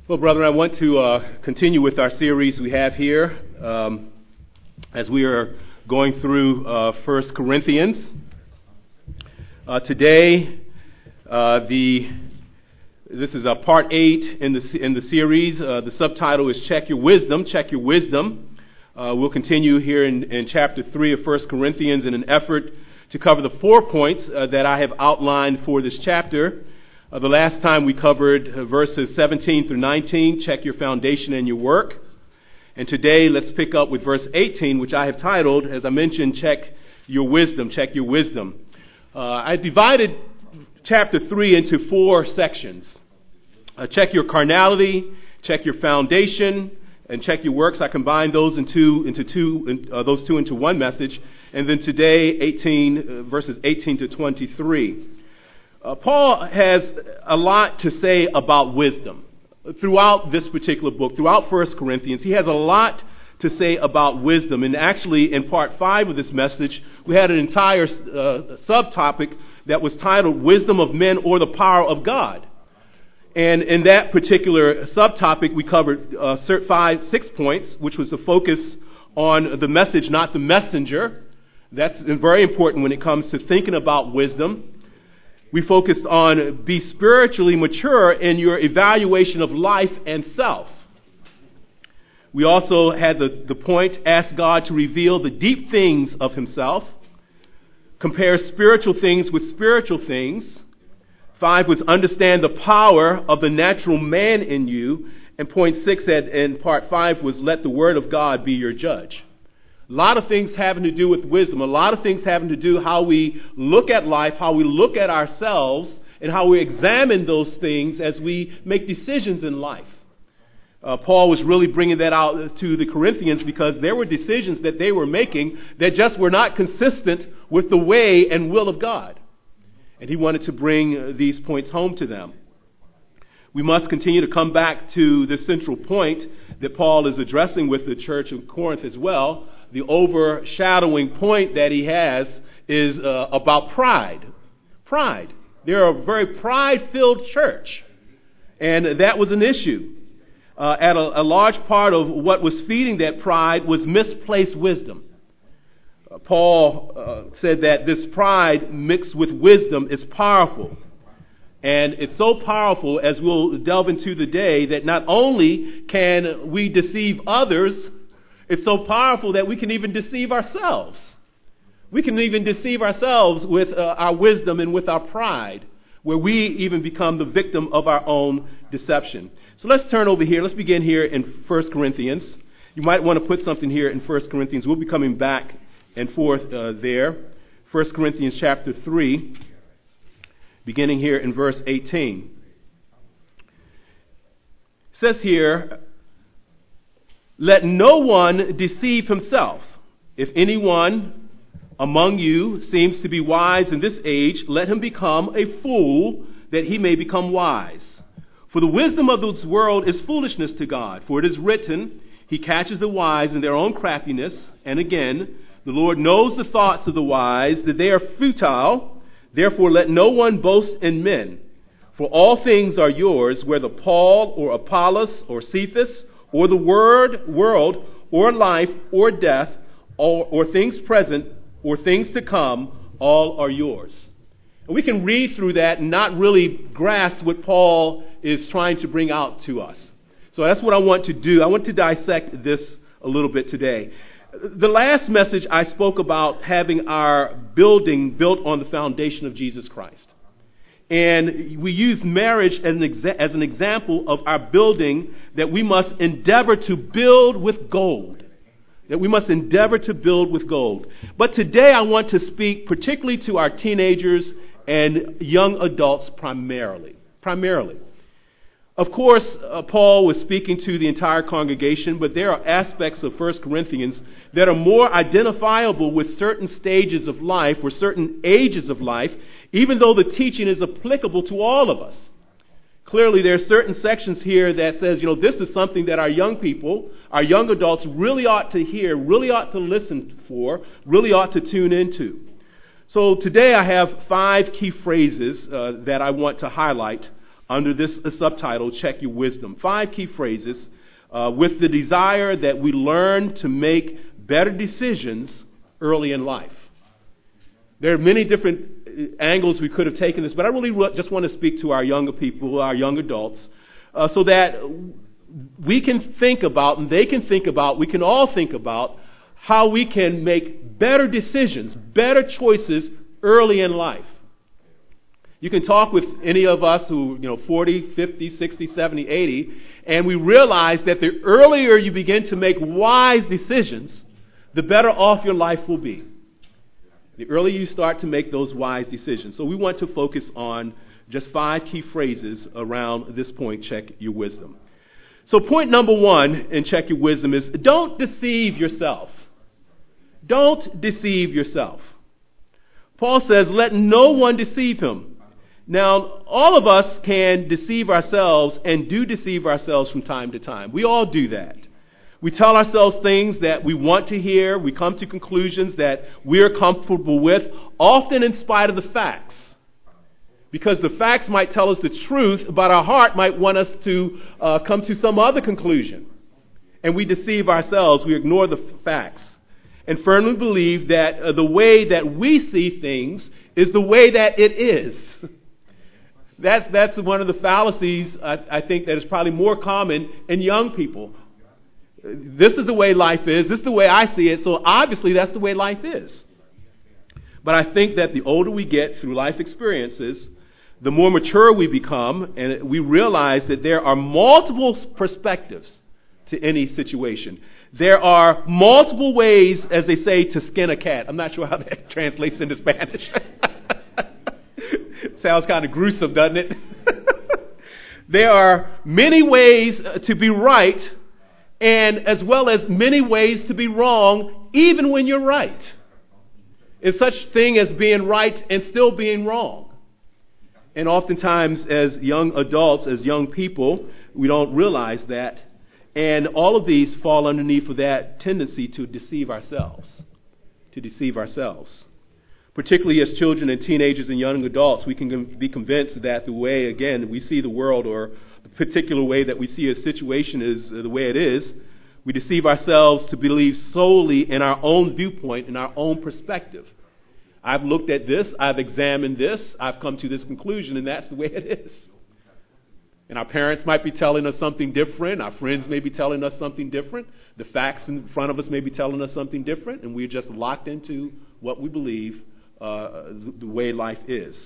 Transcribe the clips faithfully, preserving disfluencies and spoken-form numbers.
Well, brethren, I want to uh, continue with our series we have here um, as we are going through uh, First Corinthians. Uh, today, uh, the this is uh, part eight in the in the series. Uh, the subtitle is "Check Your Wisdom." Check your wisdom. Uh, we'll continue here in, in chapter three of First Corinthians in an effort to cover the four points uh, that I have outlined for this chapter. Uh, the last time we covered uh, verses seventeen through nineteen, check your foundation and your work. And today, let's pick up with verse eighteen, which I have titled, as I mentioned, check your wisdom, check your wisdom. Uh, I divided chapter three into four sections. Uh, check your carnality, check your foundation, and check your works. I combined those into, into two, uh, those two into one message. And then today, eighteen, uh, verses eighteen to twenty-three. Uh, Paul has a lot to say about wisdom throughout this particular book, throughout First Corinthians. He has a lot to say about wisdom. And actually, in part five of this message, we had an entire uh, subtopic that was titled Wisdom of Men or the Power of God. And in that particular subtopic, we covered uh, five, six points, which was the focus on the message, not the messenger. That's very important when it comes to thinking about wisdom. We focused on be spiritually mature in your evaluation of life and self. We also had the, the point, ask God to reveal the deep things of himself. Compare spiritual things with spiritual things. Five was understand the power of the natural man in you. And point six at, in part five was let the word of God be your judge. A lot of things having to do with wisdom. A lot of things having to do how we look at life, how we look at ourselves, and how we examine those things as we make decisions in life. Uh, Paul was really bringing that out to the Corinthians because there were decisions that they were making that just were not consistent with the way and will of God. And he wanted to bring these points home to them. We must continue to come back to the central point that Paul is addressing with the church of Corinth as well. The overshadowing point that he has is uh, about pride. Pride. They're a very pride-filled church. And that was an issue. Uh, at a, a large part of what was feeding that pride was misplaced wisdom. Uh, Paul uh, said that this pride mixed with wisdom is powerful. And it's so powerful, as we'll delve into the day, that not only can we deceive others, it's so powerful that we can even deceive ourselves. We can even deceive ourselves with uh, our wisdom and with our pride, where we even become the victim of our own deception. So let's turn over here. Let's begin here in First Corinthians. You might want to put something here in First Corinthians. We'll be coming back and forth uh, there. First Corinthians chapter three, beginning here in verse eighteen. It says here, let no one deceive himself. If anyone among you seems to be wise in this age, let him become a fool, that he may become wise. For the wisdom of this world is foolishness to God. For it is written, he catches the wise in their own craftiness. And again, the Lord knows the thoughts of the wise, that they are futile. Therefore let no one boast in men. For all things are yours, whether Paul or Apollos or Cephas, or the word, world, or life, or death, or, or things present, or things to come, all are yours. And we can read through that and not really grasp what Paul is trying to bring out to us. So that's what I want to do. I want to dissect this a little bit today. The last message I spoke about having our building built on the foundation of Jesus Christ. And we use marriage as an, exa- as an example of our building that we must endeavor to build with gold. That we must endeavor to build with gold. But today I want to speak particularly to our teenagers and young adults primarily. Primarily. Of course, uh, Paul was speaking to the entire congregation, but there are aspects of First Corinthians that are more identifiable with certain stages of life or certain ages of life, even though the teaching is applicable to all of us. Clearly, there are certain sections here that says, you know, this is something that our young people, our young adults really ought to hear, really ought to listen for, really ought to tune into. So today I have five key phrases uh, that I want to highlight under this uh, subtitle, Check Your Wisdom. Five key phrases uh, with the desire that we learn to make better decisions early in life. There are many different angles we could have taken this, but I really just want to speak to our younger people, our young adults, uh, so that we can think about, and they can think about, we can all think about how we can make better decisions, better choices early in life. You can talk with any of us who, you know, forty, fifty, sixty, seventy, eighty, and we realize that the earlier you begin to make wise decisions, the better off your life will be. The earlier you start to make those wise decisions. So we want to focus on just five key phrases around this point, check your wisdom. So point number one in check your wisdom is don't deceive yourself. Don't deceive yourself. Paul says, let no one deceive him. Now, all of us can deceive ourselves and do deceive ourselves from time to time. We all do that. We tell ourselves things that we want to hear. We come to conclusions that we're comfortable with, often in spite of the facts. Because the facts might tell us the truth, but our heart might want us to uh, come to some other conclusion. And we deceive ourselves. We ignore the facts. And firmly believe that uh, the way that we see things is the way that it is. That's, that's one of the fallacies, I, I think, that is probably more common in young people. This is the way life is. This is the way I see it. So obviously that's the way life is. But I think that the older we get through life experiences, the more mature we become, and we realize that there are multiple perspectives to any situation. There are multiple ways, as they say, to skin a cat. I'm not sure how that translates into Spanish. Sounds kind of gruesome, doesn't it? There are many ways to be right, and as well as many ways to be wrong, even when you're right. It's such thing as being right and still being wrong. And oftentimes as young adults, as young people, we don't realize that. And all of these fall underneath of that tendency to deceive ourselves. To deceive ourselves. Particularly as children and teenagers and young adults, we can be convinced that the way, again, we see the world, or the particular way that we see a situation is the way it is. We deceive ourselves to believe solely in our own viewpoint, in our own perspective. I've looked at this, I've examined this, I've come to this conclusion, and that's the way it is. And our parents might be telling us something different, our friends may be telling us something different, the facts in front of us may be telling us something different, and we're just locked into what we believe uh, the, the way life is.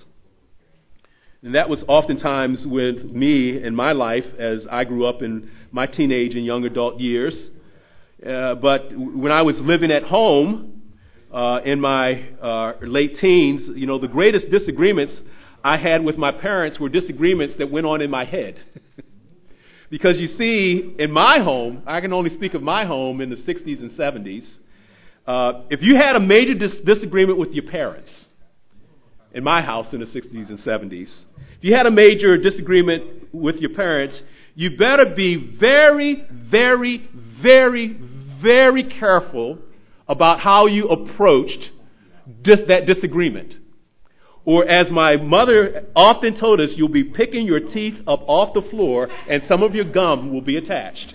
And that was oftentimes with me in my life as I grew up in my teenage and young adult years. Uh, but when I was living at home, Uh, in my uh, late teens, you know, the greatest disagreements I had with my parents were disagreements that went on in my head. Because you see, in my home, I can only speak of my home in the sixties and seventies, uh, if you had a major dis- disagreement with your parents, in my house in the sixties and seventies, if you had a major disagreement with your parents, you better be very, very, very, very careful about how you approached dis- that disagreement. Or as my mother often told us, you'll be picking your teeth up off the floor and some of your gum will be attached.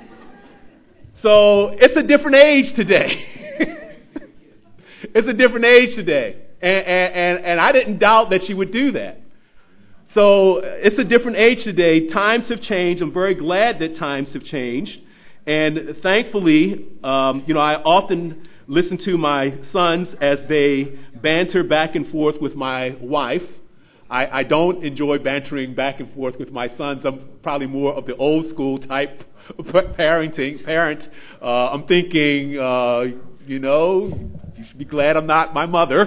So it's a different age today. It's a different age today. And, and, and I didn't doubt that she would do that. So it's a different age today. Times have changed. I'm very glad that times have changed. And thankfully, um, you know, I often listen to my sons as they banter back and forth with my wife. I, I don't enjoy bantering back and forth with my sons. I'm probably more of the old school type parenting parent. Uh, I'm thinking, uh, you know, you should be glad I'm not my mother.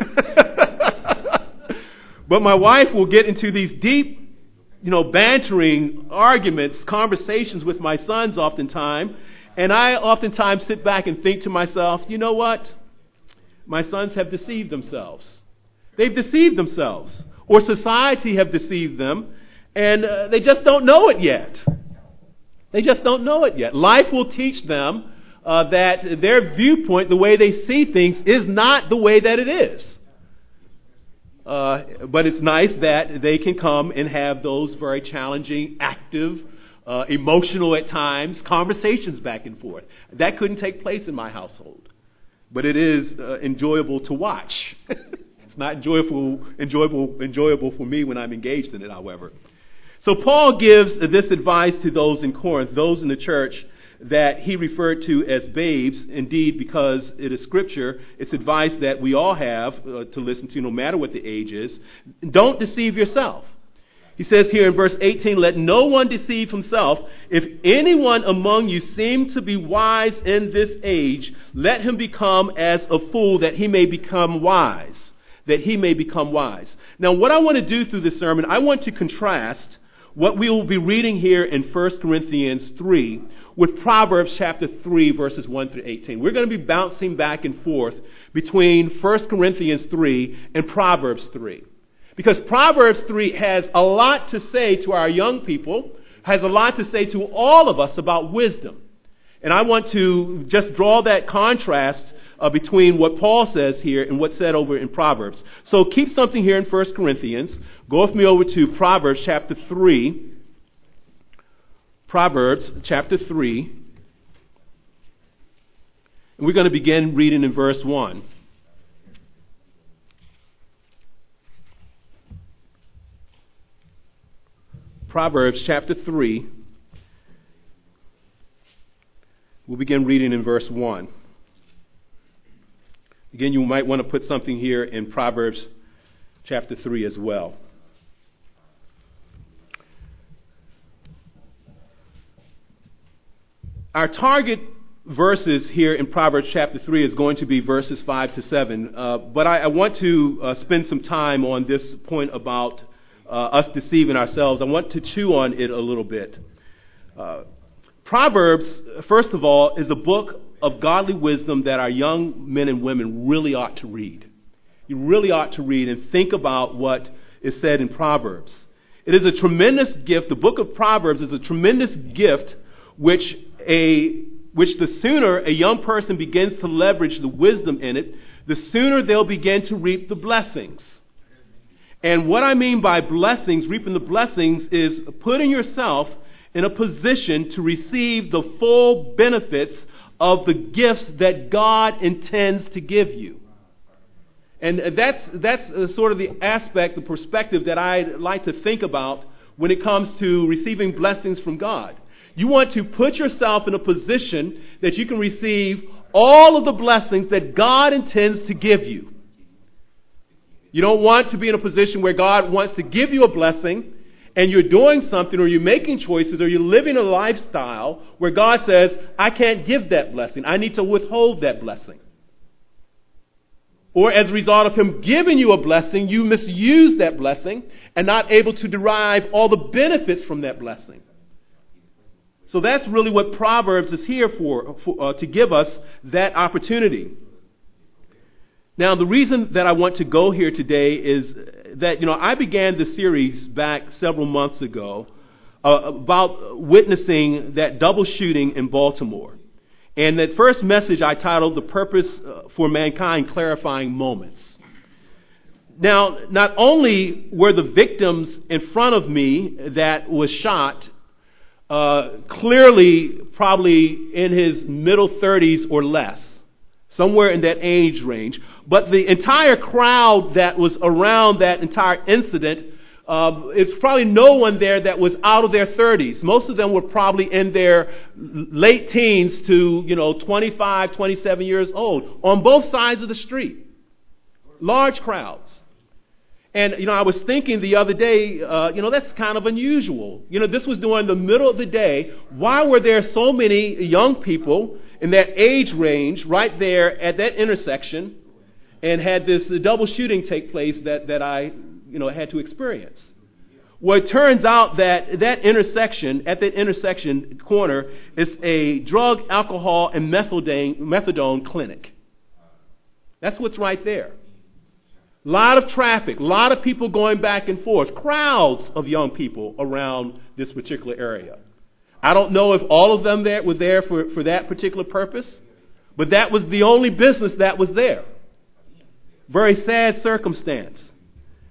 But my wife will get into these deep, you know, bantering arguments, conversations with my sons oftentimes. And I oftentimes sit back and think to myself, you know what? My sons have deceived themselves. They've deceived themselves. Or society have deceived them. And uh, they just don't know it yet. They just don't know it yet. Life will teach them uh, that their viewpoint, the way they see things, is not the way that it is. Uh, but it's nice that they can come and have those very challenging, active, uh, emotional at times, conversations back and forth. That couldn't take place in my household. But it is uh, enjoyable to watch. It's not enjoyable, enjoyable, enjoyable for me when I'm engaged in it, however. So Paul gives this advice to those in Corinth, those in the church that he referred to as babes. Indeed, because it is scripture, it's advice that we all have uh, to listen to no matter what the age is. Don't deceive yourself. He says here in verse eighteen, let no one deceive himself. If anyone among you seems to be wise in this age, let him become as a fool that he may become wise. That he may become wise. Now, what I want to do through this sermon, I want to contrast what we will be reading here in First Corinthians three with Proverbs chapter three, verses one through eighteen. We're going to be bouncing back and forth between First Corinthians three and Proverbs three. Because Proverbs three has a lot to say to our young people, has a lot to say to all of us about wisdom. And I want to just draw that contrast uh, between what Paul says here and what's said over in Proverbs. So keep something here in First Corinthians. Go with me over to Proverbs chapter three. Proverbs chapter three. And we're going to begin reading in verse one. Proverbs chapter three. We'll begin reading in verse one. Again, you might want to put something here in Proverbs chapter three as well. Our target verses here in Proverbs chapter three is going to be verses five to seven. Uh, but I, I want to uh, spend some time on this point about uh, us deceiving ourselves. I want to chew on it a little bit. Uh, Proverbs, first of all, is a book of godly wisdom that our young men and women really ought to read. You really ought to read and think about what is said in Proverbs. It is a tremendous gift. The book of Proverbs is a tremendous gift which a which the sooner a young person begins to leverage the wisdom in it, the sooner they'll begin to reap the blessings. And what I mean by blessings, reaping the blessings, is putting yourself in a position to receive the full benefits of the gifts that God intends to give you. And that's that's sort of the aspect, the perspective that I like to think about when it comes to receiving blessings from God. You want to put yourself in a position that you can receive all of the blessings that God intends to give you. You don't want to be in a position where God wants to give you a blessing and you're doing something, or you're making choices, or you're living a lifestyle where God says, I can't give that blessing. I need to withhold that blessing. Or as a result of Him giving you a blessing, you misuse that blessing and not able to derive all the benefits from that blessing. So that's really what Proverbs is here for, for uh, to give us that opportunity. Now, the reason that I want to go here today is that, you know, I began the series back several months ago uh, about witnessing that double shooting in Baltimore. And that first message I titled, The Purpose for Mankind, Clarifying Moments. Now, not only were the victims in front of me that was shot uh, clearly probably in his middle thirties or less, somewhere in that age range, but the entire crowd that was around that entire incident, uh, it's probably no one there that was out of their thirties. Most of them were probably in their late teens to, you know, twenty-five, twenty-seven years old, on both sides of the street. Large crowds. And, you know, I was thinking the other day, uh, you know, that's kind of unusual. You know, this was during the middle of the day. Why were there so many young people in that age range right there at that intersection and had this double shooting take place that, that I, you know, had to experience? Well, it turns out that that intersection, at that intersection corner, is a drug, alcohol, and methadone, methadone clinic. That's what's right there. A lot of traffic, a lot of people going back and forth, crowds of young people around this particular area. I don't know if all of them there were there for, for that particular purpose, but that was the only business that was there. Very sad circumstance.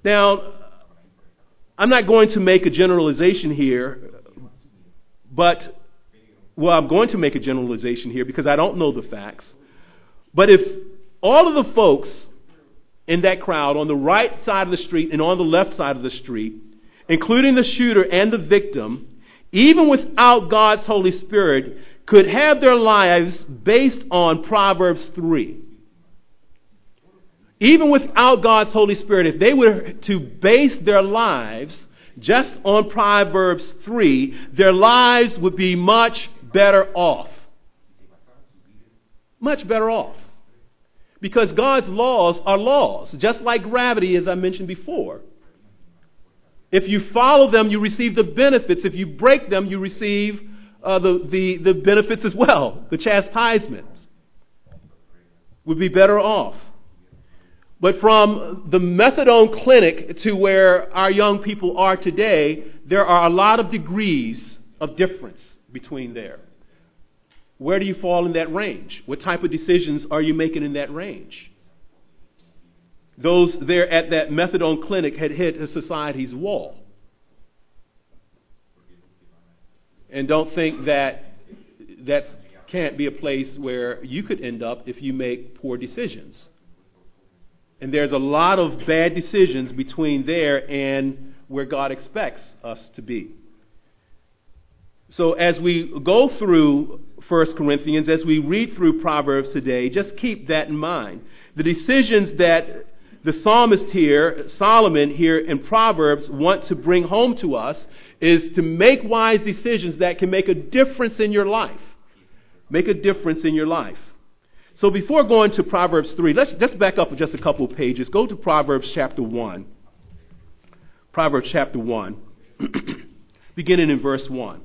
Now, I'm not going to make a generalization here, but, well, I'm going to make a generalization here because I don't know the facts. But if all of the folks in that crowd on the right side of the street and on the left side of the street, including the shooter and the victim, even without God's Holy Spirit, could have their lives based on Proverbs three. Even without God's Holy Spirit, if they were to base their lives just on Proverbs three, their lives would be much better off. Much better off. Because God's laws are laws, just like gravity, as I mentioned before. If you follow them, you receive the benefits. If you break them, you receive uh, the, the, the benefits as well, the chastisements. Would be better off. But from the methadone clinic to where our young people are today, there are a lot of degrees of difference between there. Where do you fall in that range? What type of decisions are you making in that range? Those there at that methadone clinic had hit a society's wall. And don't think that that can't be a place where you could end up if you make poor decisions. And there's a lot of bad decisions between there and where God expects us to be. So as we go through First Corinthians, as we read through Proverbs today, just keep that in mind. The decisions that the psalmist here, Solomon here in Proverbs, want to bring home to us is to make wise decisions that can make a difference in your life. Make a difference in your life. So before going to Proverbs three, let's just back up just a couple of pages. Go to Proverbs chapter one. Proverbs chapter one, beginning in verse one.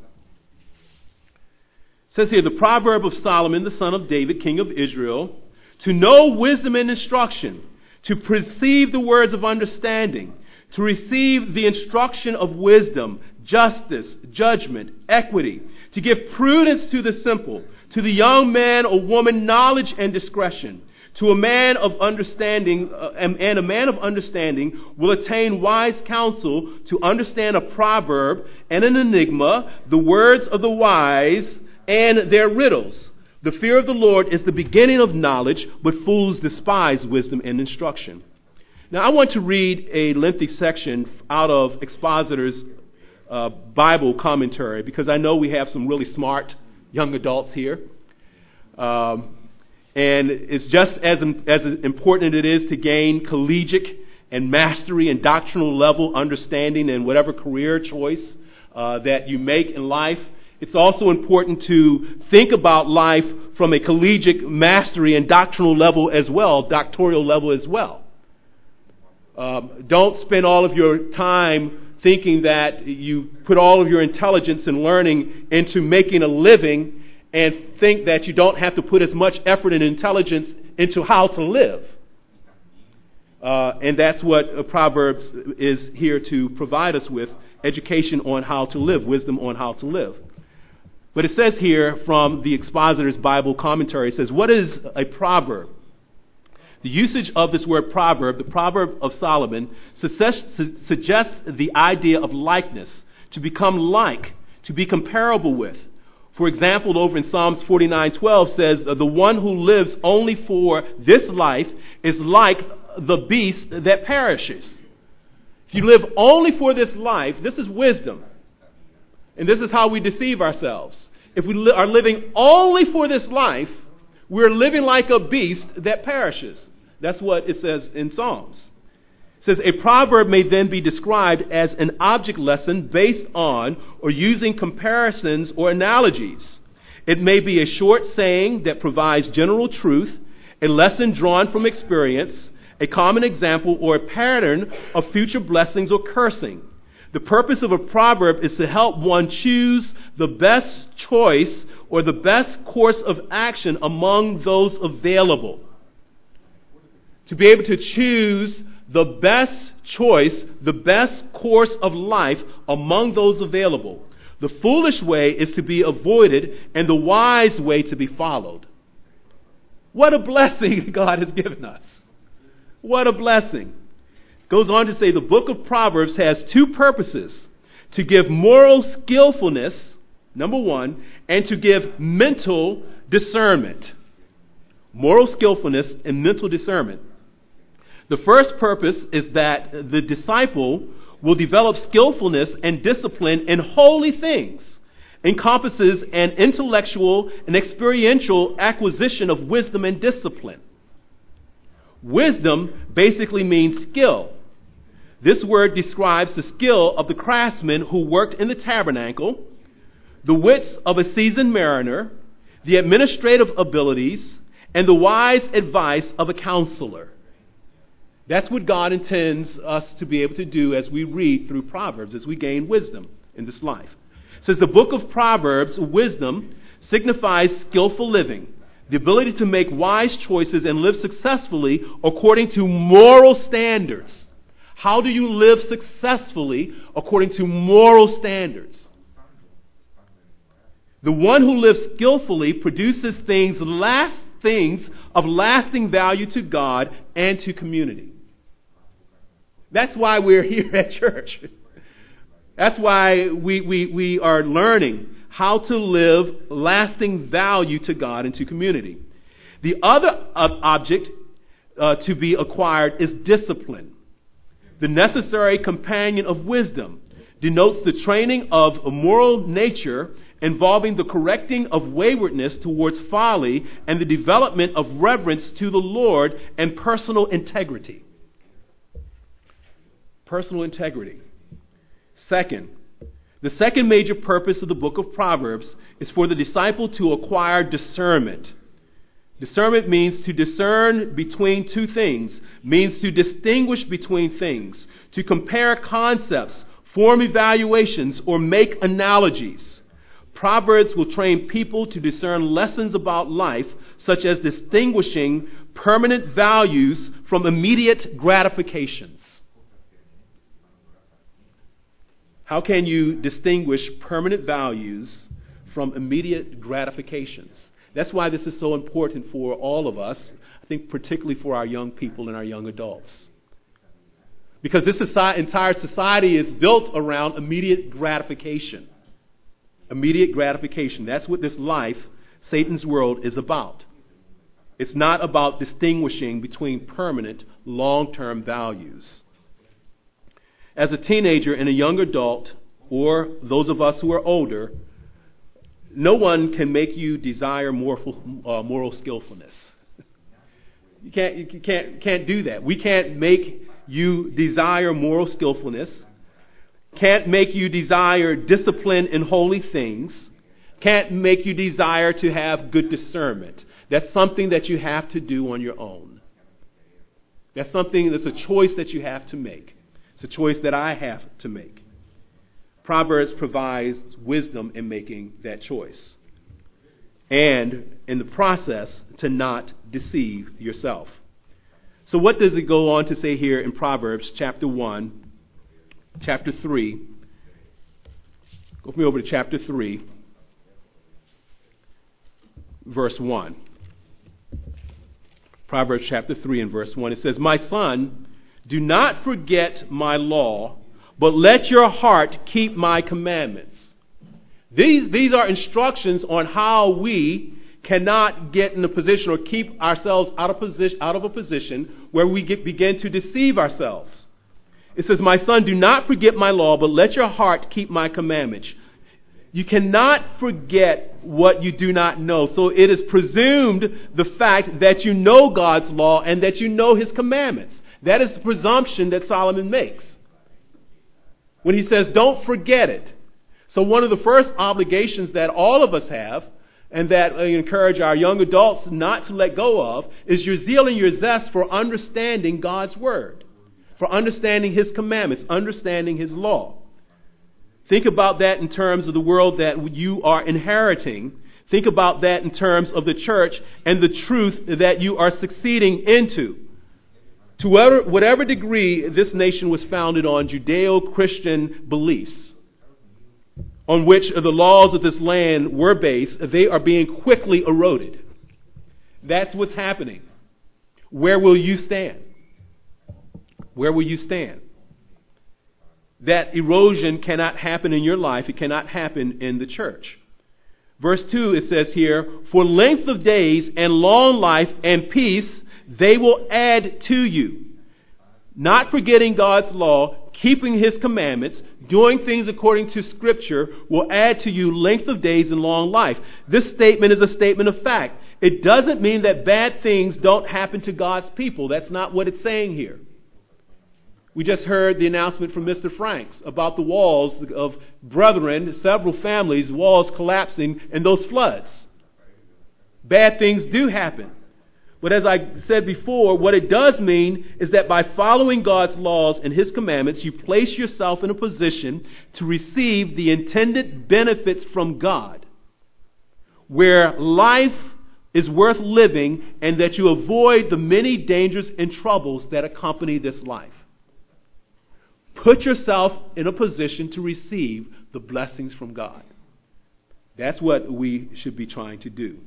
It says here, the proverb of Solomon, the son of David, king of Israel, to know wisdom and instruction, to perceive the words of understanding, to receive the instruction of wisdom, justice, judgment, equity, to give prudence to the simple, to the young man or woman knowledge and discretion, to a man of understanding, uh, and, and a man of understanding will attain wise counsel to understand a proverb and an enigma, the words of the wise and their riddles. The fear of the Lord is the beginning of knowledge, but fools despise wisdom and instruction. Now, I want to read a lengthy section out of Expositor's uh, Bible commentary, because I know we have some really smart young adults here. Um, and it's just as, as important it is to gain collegiate and mastery and doctrinal level understanding in whatever career choice uh, that you make in life. It's also important to think about life from a collegiate mastery and doctrinal level as well, doctoral level as well. Um, don't spend all of your time thinking that you put all of your intelligence and learning into making a living and think that you don't have to put as much effort and intelligence into how to live. Uh, and that's what uh, Proverbs is here to provide us with, education on how to live, wisdom on how to live. But it says here from the Expositor's Bible commentary, it says, what is a proverb? The usage of this word proverb, the proverb of Solomon, suggests the idea of likeness, to become like, to be comparable with. For example, over in Psalms forty-nine twelve says, the one who lives only for this life is like the beast that perishes. If you live only for this life, this is wisdom. And this is how we deceive ourselves. If we li- are living only for this life, we're living like a beast that perishes. That's what it says in Psalms. It says a proverb may then be described as an object lesson based on or using comparisons or analogies. It may be a short saying that provides general truth, a lesson drawn from experience, a common example, or a pattern of future blessings or cursing. The purpose of a proverb is to help one choose the best choice or the best course of action among those available. To be able to choose the best choice, the best course of life among those available. The foolish way is to be avoided and the wise way to be followed. What a blessing God has given us. What a blessing. goes on to say the book of Proverbs has two purposes: to give moral skillfulness, number one, and to give mental discernment. Moral skillfulness and mental discernment. The first purpose is that the disciple will develop skillfulness and discipline in holy things, encompasses an intellectual and experiential acquisition of wisdom and discipline. Wisdom basically means skill. This word describes the skill of the craftsman who worked in the tabernacle, the wits of a seasoned mariner, the administrative abilities, and the wise advice of a counselor. That's what God intends us to be able to do as we read through Proverbs, as we gain wisdom in this life. It says the book of Proverbs, wisdom, signifies skillful living, the ability to make wise choices and live successfully according to moral standards. How do you live successfully according to moral standards? The one who lives skillfully produces things, last things of lasting value to God and to community. That's why we're here at church. That's why we, we, we are learning how to live lasting value to God and to community. The other object uh, to be acquired is discipline. The necessary companion of wisdom denotes the training of a moral nature involving the correcting of waywardness towards folly and the development of reverence to the Lord and personal integrity. Personal integrity. Second, the second major purpose of the book of Proverbs is for the disciple to acquire discernment. Discernment means to discern between two things, means to distinguish between things, to compare concepts, form evaluations, or make analogies. Proverbs will train people to discern lessons about life, such as distinguishing permanent values from immediate gratifications. How can you distinguish permanent values from immediate gratifications? That's why this is so important for all of us, I think particularly for our young people and our young adults. Because this society, entire society is built around immediate gratification. Immediate gratification. That's what this life, Satan's world, is about. It's not about distinguishing between permanent, long-term values. As a teenager and a young adult, or those of us who are older, no one can make you desire moral, uh, moral skillfulness. You can't, you can't, can't do that. We can't make you desire moral skillfulness. Can't make you desire discipline in holy things. Can't make you desire to have good discernment. That's something that you have to do on your own. That's something that's a choice that you have to make. It's a choice that I have to make. Proverbs provides wisdom in making that choice. And in the process, to not deceive yourself. So what does it go on to say here in Proverbs chapter one, chapter three? Go with me over to chapter three, verse one. Proverbs chapter three and verse one. It says, "My son, do not forget my law, but let your heart keep my commandments." These, these are instructions on how we cannot get in a position or keep ourselves out of position, out of a position where we get, begin to deceive ourselves. It says, "My son, do not forget my law, but let your heart keep my commandments." You cannot forget what you do not know. So it is presumed the fact that you know God's law and that you know His commandments. That is the presumption that Solomon makes when he says, don't forget it. So one of the first obligations that all of us have, and that I encourage our young adults not to let go of, is your zeal and your zest for understanding God's Word, for understanding His commandments, understanding His law. Think about that in terms of the world that you are inheriting. Think about that in terms of the church and the truth that you are succeeding into. To whatever, whatever degree this nation was founded on Judeo-Christian beliefs, on which the laws of this land were based, they are being quickly eroded. That's what's happening. Where will you stand? where will you stand? That erosion cannot happen in your life. It cannot happen in the church. Verse two, it says here, for length of days and long life and peace they will add to you. Not forgetting God's law, keeping His commandments, doing things according to Scripture will add to you length of days and long life. This statement is a statement of fact. It doesn't mean that bad things don't happen to God's people. That's not what it's saying here. We just heard the announcement from Mister Franks about the walls of Brethren, several families, walls collapsing in those floods. Bad things do happen. But as I said before, what it does mean is that by following God's laws and His commandments, you place yourself in a position to receive the intended benefits from God, where life is worth living and that you avoid the many dangers and troubles that accompany this life. Put yourself in a position to receive the blessings from God. That's what we should be trying to do.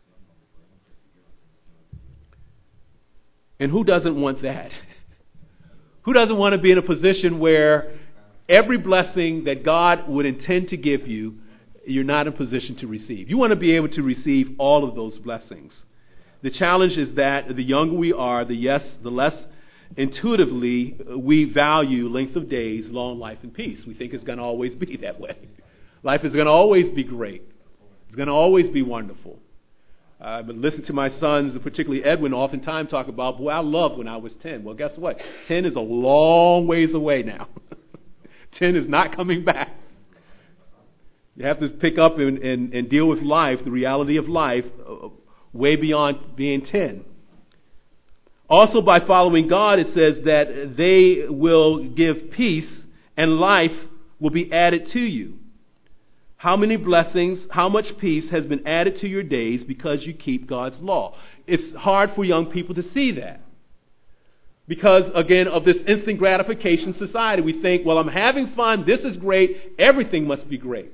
And who doesn't want that? Who doesn't want to be in a position where every blessing that God would intend to give you, you're not in position to receive? You want to be able to receive all of those blessings. The challenge is that the younger we are, the yes, the less intuitively we value length of days, long life, and peace. We think it's going to always be that way. Life is going to always be great. It's going to always be wonderful. I've been listening to my sons, particularly Edwin, oftentimes talk about, boy, I loved when I was ten. Well, guess what? ten is a long ways away now. ten is not coming back. You have to pick up and, and, and deal with life, the reality of life, uh, way beyond being ten. Also, by following God, it says that they will give peace and life will be added to you. How many blessings, how much peace has been added to your days because you keep God's law? It's hard for young people to see that. Because, again, of this instant gratification society. We think, well, I'm having fun, this is great, everything must be great.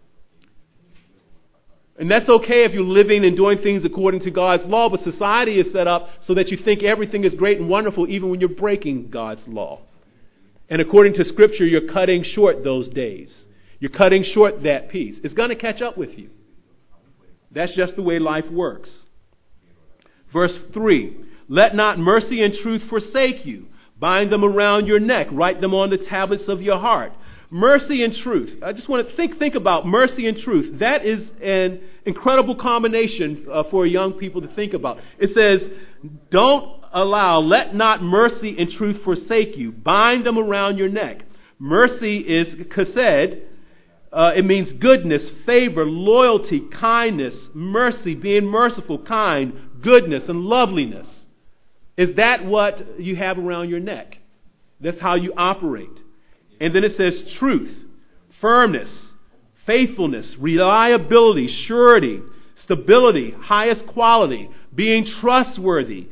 And that's okay if you're living and doing things according to God's law, but society is set up so that you think everything is great and wonderful even when you're breaking God's law. And according to Scripture, you're cutting short those days. You're cutting short that peace. It's going to catch up with you. That's just the way life works. Verse three, let not mercy and truth forsake you. Bind them around your neck. Write them on the tablets of your heart. Mercy and truth. I just want to think think about mercy and truth. That is an incredible combination uh, for young people to think about. It says, don't allow, let not mercy and truth forsake you. Bind them around your neck. Mercy is chesed. Uh, it means goodness, favor, loyalty, kindness, mercy, being merciful, kind, goodness, and loveliness. Is that what you have around your neck? That's how you operate. And then it says truth, firmness, faithfulness, reliability, surety, stability, highest quality, being trustworthy.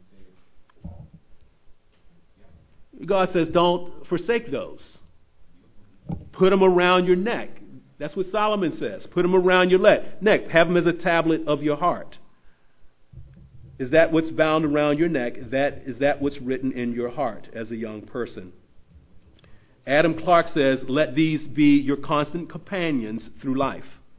God says don't forsake those. Put them around your neck. That's what Solomon says. Put them around your neck. Have them as a tablet of your heart. Is that what's bound around your neck? That is that what's written in your heart as a young person? Adam Clark says, let these be your constant companions through life.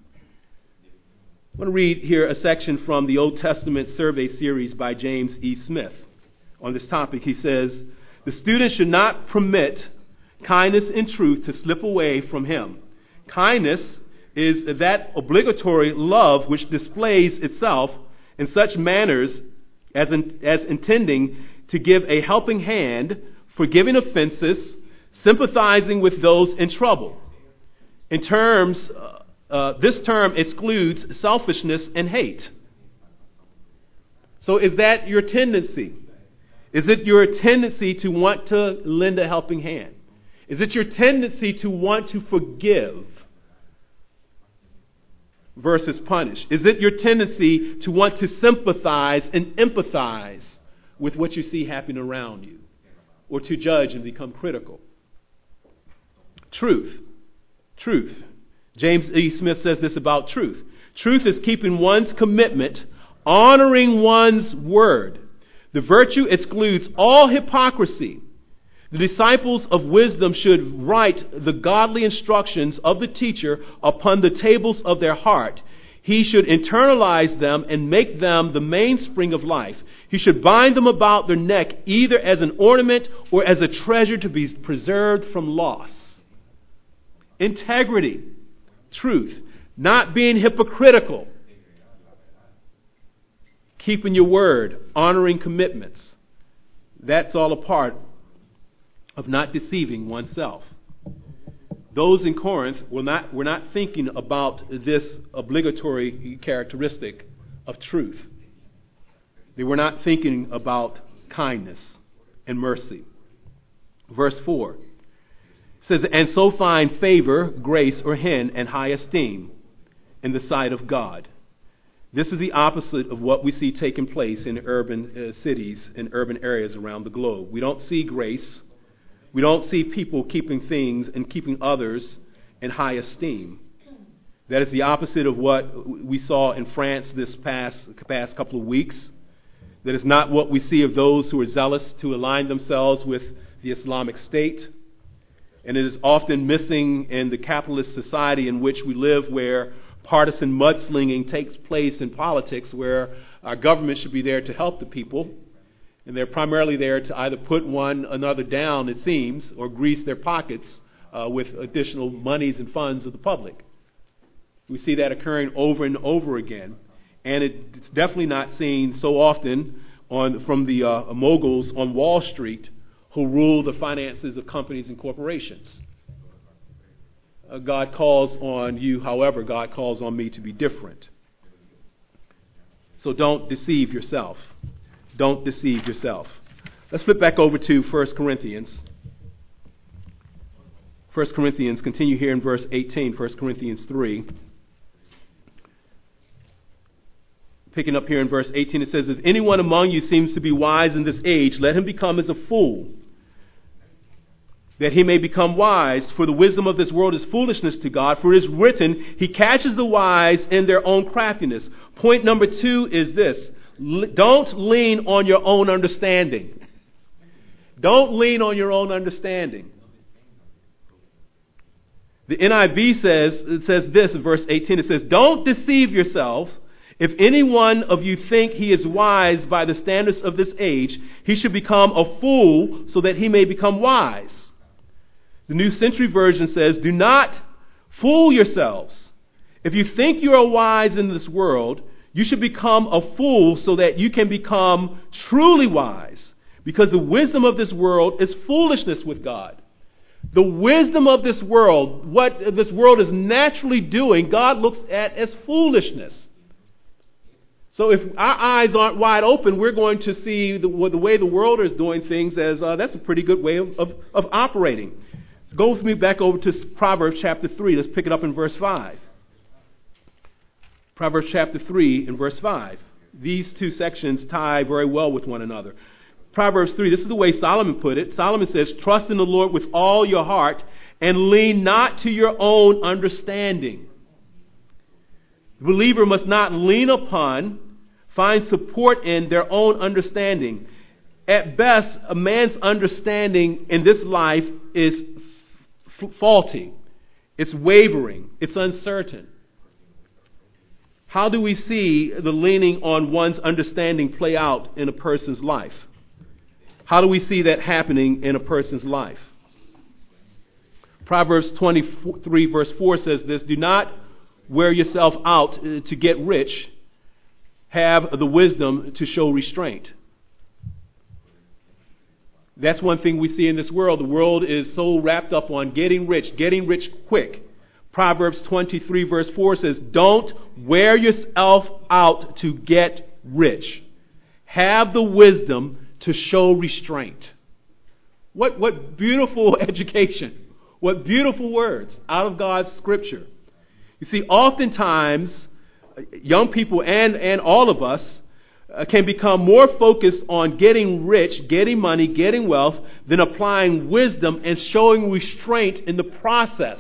I want to read here a section from the Old Testament survey series by James E. Smith on this topic. He says, the student should not permit kindness and truth to slip away from him. Kindness is that obligatory love which displays itself in such manners as, in, as intending to give a helping hand, forgiving offenses, sympathizing with those in trouble. In terms, uh, uh, this term excludes selfishness and hate. So is that your tendency? Is it your tendency to want to lend a helping hand? Is it your tendency to want to forgive versus punish? Is it your tendency to want to sympathize and empathize with what you see happening around you? Or to judge and become critical? Truth. Truth. James E. Smith says this about truth. Truth is keeping one's commitment, honoring one's word. The virtue excludes all hypocrisy. The disciples of wisdom should write the godly instructions of the teacher upon the tables of their heart. He should internalize them and make them the mainspring of life. He should bind them about their neck either as an ornament or as a treasure to be preserved from loss. Integrity, truth, not being hypocritical, keeping your word, honoring commitments. That's all a part of not deceiving oneself. Those in Corinth were not, were not thinking about this obligatory characteristic of truth. They were not thinking about kindness and mercy. Verse four says, and so find favor, grace, or hin, and high esteem in the sight of God. This is the opposite of what we see taking place in urban uh, cities and urban areas around the globe. We don't see grace. We don't see people keeping things and keeping others in high esteem. That is the opposite of what we saw in France this past, past couple of weeks. That is not what we see of those who are zealous to align themselves with the Islamic State. And it is often missing in the capitalist society in which we live, where partisan mudslinging takes place in politics, where our government should be there to help the people. And they're primarily there to either put one another down, it seems, or grease their pockets uh, with additional monies and funds of the public. We see that occurring over and over again. And it's definitely not seen so often on from the uh, moguls on Wall Street who rule the finances of companies and corporations. Uh, God calls on you, however, God calls on me to be different. So don't deceive yourself. Don't deceive yourself. Let's flip back over to First Corinthians. First Corinthians, continue here in verse eighteen, First Corinthians three. Picking up here in verse eighteen, it says, if anyone among you seems to be wise in this age, let him become as a fool, that he may become wise. For the wisdom of this world is foolishness to God. For it is written, he catches the wise in their own craftiness. Point number two is this. Don't lean on your own understanding. Don't lean on your own understanding. The N I V says, it says this in verse eighteen. It says, don't deceive yourself. If any one of you think he is wise by the standards of this age, he should become a fool so that he may become wise. The New Century Version says, do not fool yourselves. If you think you are wise in this world, you should become a fool so that you can become truly wise. Because the wisdom of this world is foolishness with God. The wisdom of this world, what this world is naturally doing, God looks at as foolishness. So if our eyes aren't wide open, we're going to see the, the way the world is doing things as uh, that's a pretty good way of, of, of operating. Go with me back over to Proverbs chapter three. Let's pick it up in verse five. Proverbs chapter three and verse five. These two sections tie very well with one another. Proverbs three, this is the way Solomon put it. Solomon says, trust in the Lord with all your heart and lean not to your own understanding. The believer must not lean upon, find support in their own understanding. At best, a man's understanding in this life is f- faulty. It's wavering. It's uncertain. How do we see the leaning on one's understanding play out in a person's life? How do we see that happening in a person's life? Proverbs twenty-three verse four says this, do not wear yourself out to get rich. Have the wisdom to show restraint. That's one thing we see in this world. The world is so wrapped up on getting rich, getting rich quick. Proverbs twenty-three verse four says, don't wear yourself out to get rich. Have the wisdom to show restraint. What, what beautiful education. What beautiful words out of God's scripture. You see, oftentimes, young people and, and all of us uh, can become more focused on getting rich, getting money, getting wealth, than applying wisdom and showing restraint in the process.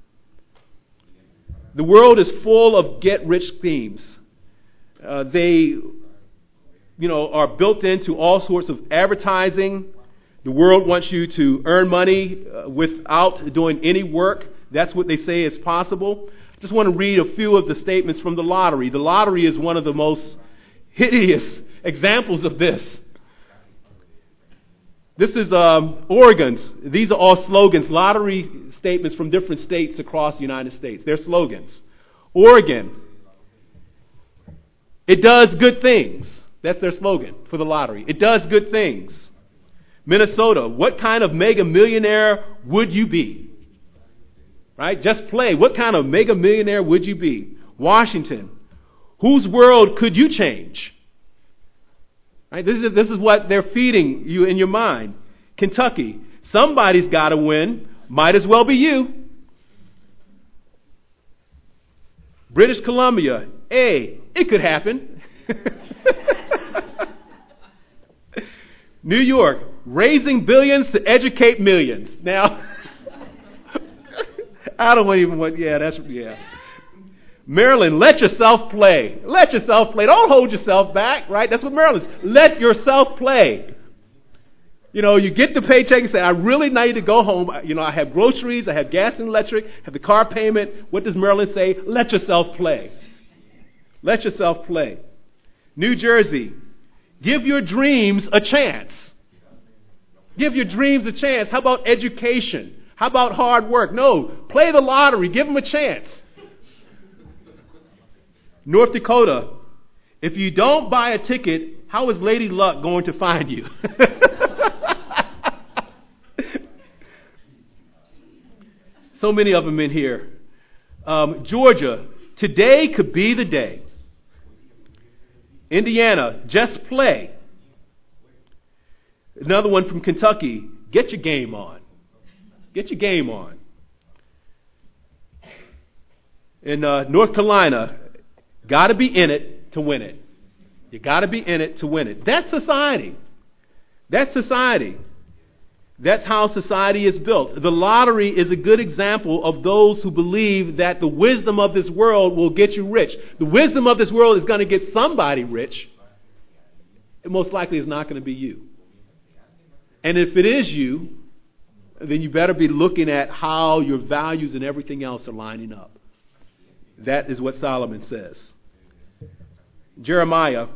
The world is full of get-rich schemes. Uh, they, you know, are built into all sorts of advertising. The world wants you to earn money uh, without doing any work. That's what they say is possible. I just want to read a few of the statements from the lottery. The lottery is one of the most hideous examples of this. This is um, Oregon's. These are all slogans, lottery statements from different states across the United States. They're slogans. Oregon, it does good things. That's their slogan for the lottery. It does good things. Minnesota, what kind of mega millionaire would you be? Right? Just play. What kind of mega millionaire would you be? Washington, whose world could you change? Right? This is, this is what they're feeding you in your mind. Kentucky, somebody's got to win. Might as well be you. British Columbia, hey, it could happen. New York, raising billions to educate millions. Now, I don't even want, yeah, that's, yeah. Maryland, let yourself play. Let yourself play. Don't hold yourself back, right? That's what Maryland's. Let yourself play. You know, you get the paycheck and say, I really need to go home. You know, I have groceries, I have gas and electric, I have the car payment. What does Maryland say? Let yourself play. Let yourself play. New Jersey, give your dreams a chance. Give your dreams a chance. How about education? How about hard work? No, play the lottery. Give them a chance. North Dakota, if you don't buy a ticket, how is Lady Luck going to find you? So many of them in here. Um, Georgia, today could be the day. Indiana, just play. Another one from Kentucky, get your game on. Get your game on. In uh, North Carolina, got to be in it to win it. You got to be in it to win it. That's society. That's society. That's how society is built. The lottery is a good example of those who believe that the wisdom of this world will get you rich. The wisdom of this world is going to get somebody rich. It most likely is not going to be you. And if it is you, then you better be looking at how your values and everything else are lining up. That is what Solomon says. Jeremiah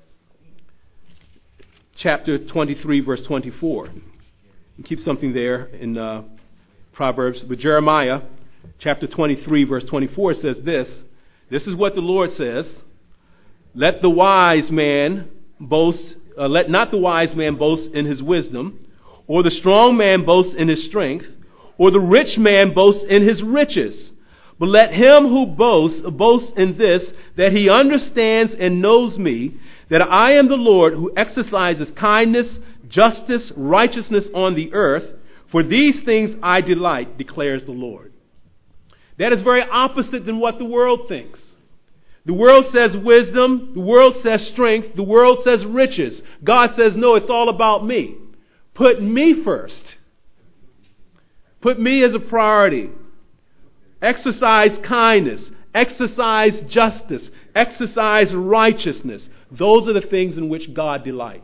chapter twenty-three, verse twenty-four. And keep something there in uh, Proverbs. But Jeremiah chapter twenty-three, verse twenty-four says this. This is what the Lord says. Let the wise man boast, uh, let not the wise man boast in his wisdom, or the strong man boast in his strength, or the rich man boast in his riches. But let him who boasts boast in this, that he understands and knows me, that I am the Lord who exercises kindness, justice, righteousness on the earth. For these things I delight, declares the Lord. That is very opposite than what the world thinks. The world says wisdom, the world says strength, the world says riches. God says, no, it's all about me. Put me first. Put me as a priority. Exercise kindness. Exercise justice. Exercise righteousness. Those are the things in which God delights.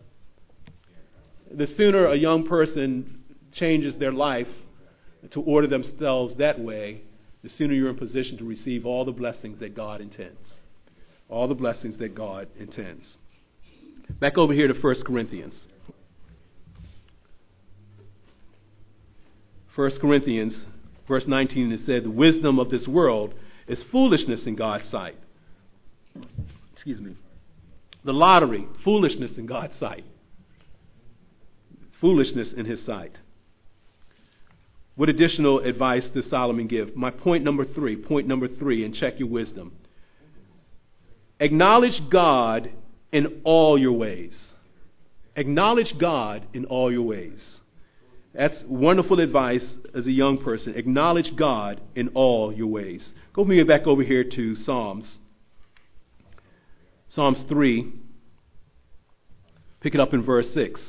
The sooner a young person changes their life to order themselves that way, the sooner you're in position to receive all the blessings that God intends. All the blessings that God intends. Back over here to First Corinthians. First Corinthians, verse nineteen, it said, the wisdom of this world is foolishness in God's sight. Excuse me. The lottery, foolishness in God's sight. Foolishness in his sight. What additional advice does Solomon give? My point number three, point number three, and check your wisdom. Acknowledge God in all your ways. Acknowledge God in all your ways. That's wonderful advice as a young person. Acknowledge God in all your ways. Go with me back over here to Psalms. Psalms three. Pick it up in verse six.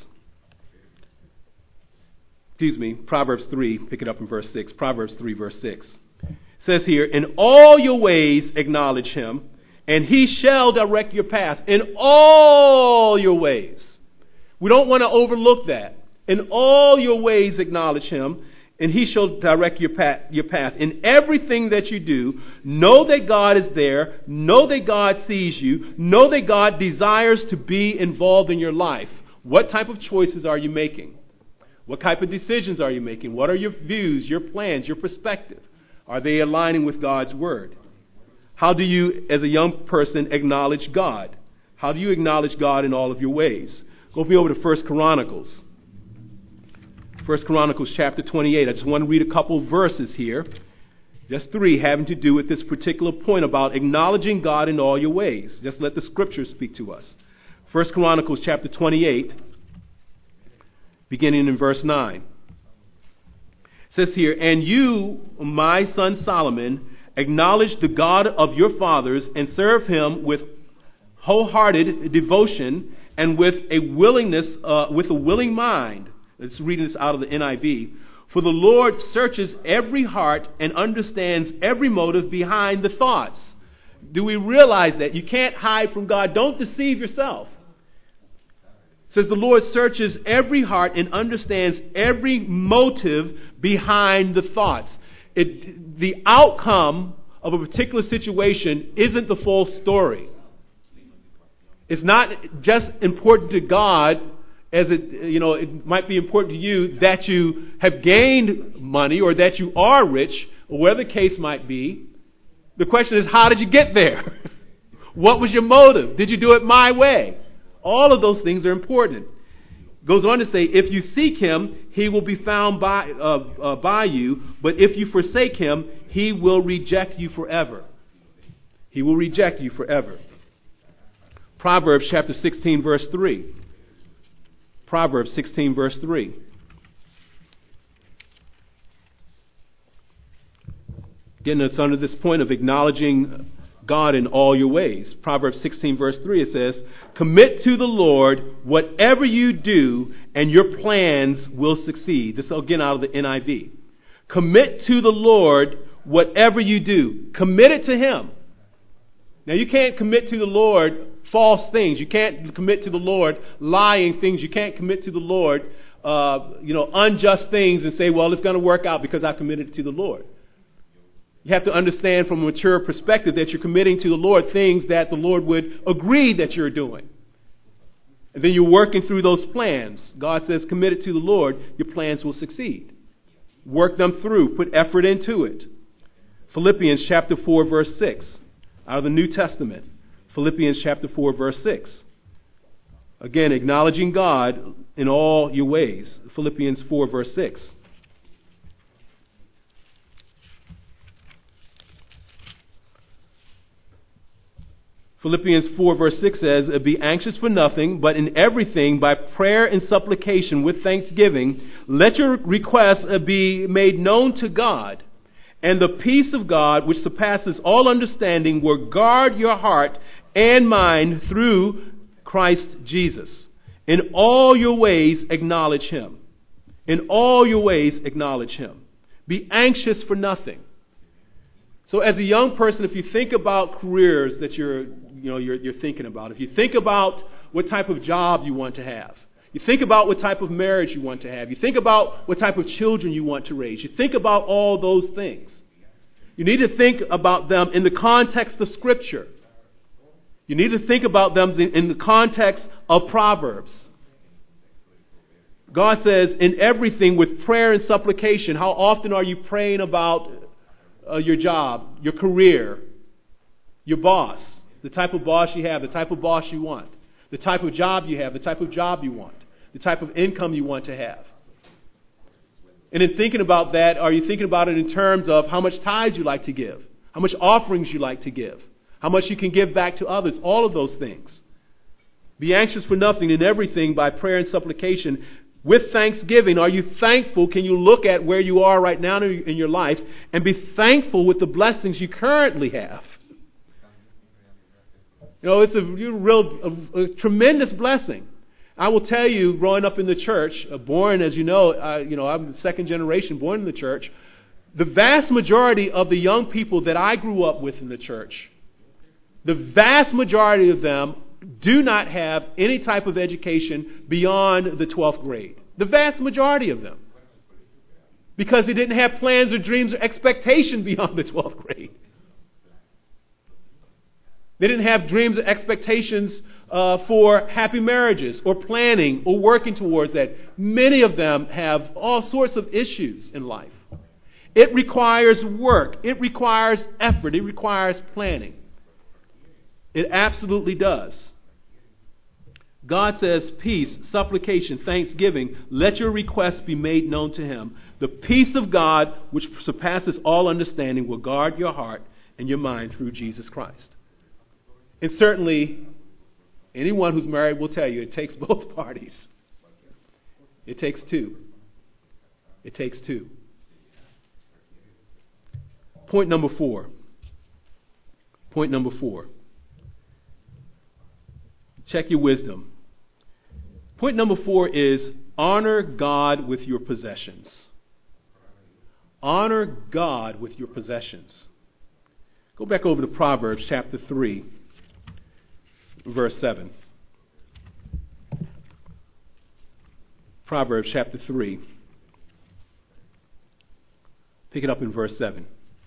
Excuse me, Proverbs three, pick it up in verse six. Proverbs three, verse six. It says here, in all your ways acknowledge him, and he shall direct your path. In all your ways. We don't want to overlook that. In all your ways acknowledge him, and he shall direct your path, your path. In everything that you do, know that God is there. Know that God sees you. Know that God desires to be involved in your life. What type of choices are you making? What type of decisions are you making? What are your views, your plans, your perspective? Are they aligning with God's word? How do you, as a young person, acknowledge God? How do you acknowledge God in all of your ways? Go with me over to First Chronicles. First Chronicles chapter twenty-eight. I just want to read a couple verses here. Just three having to do with this particular point about acknowledging God in all your ways. Just let the scriptures speak to us. First Chronicles chapter twenty-eight, beginning in verse nine. It says here, and you, my son Solomon, acknowledge the God of your fathers and serve him with wholehearted devotion and with a willingness, uh, with a willing mind. Let's read this out of the N I V. For the Lord searches every heart and understands every motive behind the thoughts. Do we realize that? You can't hide from God. Don't deceive yourself. It says the Lord searches every heart and understands every motive behind the thoughts. It, the outcome of a particular situation isn't the full story. It's not just important to God as it, you know, it might be important to you that you have gained money or that you are rich or whatever the case might be. The question is, how did you get there? What was your motive? Did you do it my way? All of those things are important. Goes on to say, if you seek him, he will be found by, uh, uh, by you. But if you forsake him, he will reject you forever. He will reject you forever. Proverbs chapter sixteen, verse three. Proverbs sixteen, verse three. Again, it's under this point of acknowledging God in all your ways. Proverbs sixteen, verse three, it says, commit to the Lord whatever you do, and your plans will succeed. This is again out of the N I V. Commit to the Lord whatever you do. Commit it to him. Now, you can't commit to the Lord false things. You can't commit to the Lord lying things. You can't commit to the Lord, uh, you know, unjust things and say, well, it's going to work out because I committed to the Lord. You have to understand from a mature perspective that you're committing to the Lord things that the Lord would agree that you're doing. And then you're working through those plans. God says, commit it to the Lord, your plans will succeed. Work them through. Put effort into it. Philippians chapter four, verse six, out of the New Testament. Philippians chapter four, verse six. Again, acknowledging God in all your ways. Philippians four, verse six. Philippians four, verse six says, be anxious for nothing, but in everything, by prayer and supplication with thanksgiving, let your requests be made known to God. And the peace of God, which surpasses all understanding, will guard your heart and mind through Christ Jesus. In all your ways, acknowledge him. In all your ways, acknowledge him. Be anxious for nothing. So as a young person, if you think about careers that you're, you know, you're, you're thinking about, if you think about what type of job you want to have, you think about what type of marriage you want to have, you think about what type of children you want to raise, you think about all those things. You need to think about them in the context of Scripture. You need to think about them in, in the context of Proverbs. God says, in everything with prayer and supplication. How often are you praying about uh, your job, your career, your boss, the type of boss you have, the type of boss you want, the type of job you have, the type of job you want, the type of income you want to have? And in thinking about that, are you thinking about it in terms of how much tithes you like to give, how much offerings you like to give, how much you can give back to others, all of those things? Be anxious for nothing, in everything by prayer and supplication with thanksgiving. Are you thankful? Can you look at where you are right now in your life and be thankful with the blessings you currently have? You know, it's a real, a, a tremendous blessing. I will tell you, growing up in the church, uh, born, as you know, uh, you know, I'm the second generation born in the church. The vast majority of the young people that I grew up with in the church, the vast majority of them do not have any type of education beyond the twelfth grade. The vast majority of them. Because they didn't have plans or dreams or expectation beyond the twelfth grade. They didn't have dreams or expectations uh, for happy marriages or planning or working towards that. Many of them have all sorts of issues in life. It requires work. It requires effort. It requires planning. It absolutely does. God says, peace, supplication, thanksgiving, let your requests be made known to him. The peace of God, which surpasses all understanding, will guard your heart and your mind through Jesus Christ. And certainly, anyone who's married will tell you it takes both parties. It takes two. It takes two. Point number four. Point number four. Check your wisdom. Point number four is honor God with your possessions. Honor God with your possessions. Go back over to Proverbs chapter three, verse seven. Proverbs chapter three. Pick it up in verse seven.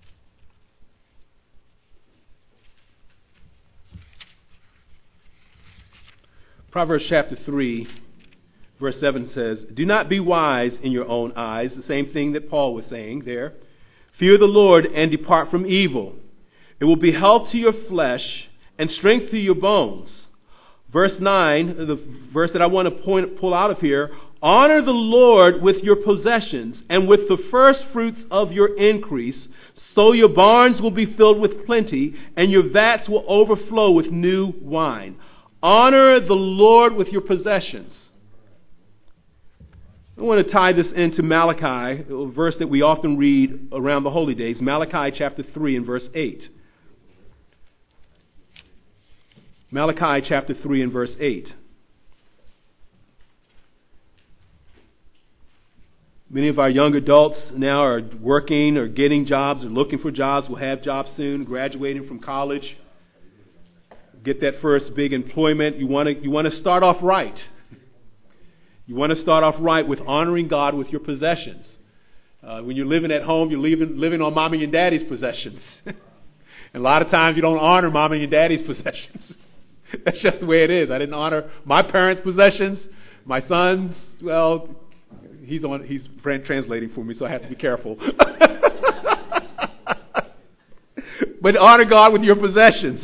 Proverbs chapter three, verse seven says, do not be wise in your own eyes. The same thing that Paul was saying there. Fear the Lord and depart from evil. It will be health to your flesh and strength to your bones. Verse nine, the verse that I want to point, pull out of here. Honor the Lord with your possessions and with the first fruits of your increase, so your barns will be filled with plenty and your vats will overflow with new wine. Honor the Lord with your possessions. I want to tie this into Malachi, a verse that we often read around the holy days. Malachi chapter three and verse eight. Malachi chapter three and verse eight. Many of our young adults now are working or getting jobs or looking for jobs, will have jobs soon, graduating from college. Get that first big employment. You want to you want to start off right. You want to start off right with honoring God with your possessions. Uh, when you're living at home, you're living, living on mommy and daddy's possessions. And a lot of times you don't honor mommy and daddy's possessions. That's just the way it is. I didn't honor my parents' possessions. My son's, well, he's on. He's translating for me, so I have to be careful. But honor God with your possessions.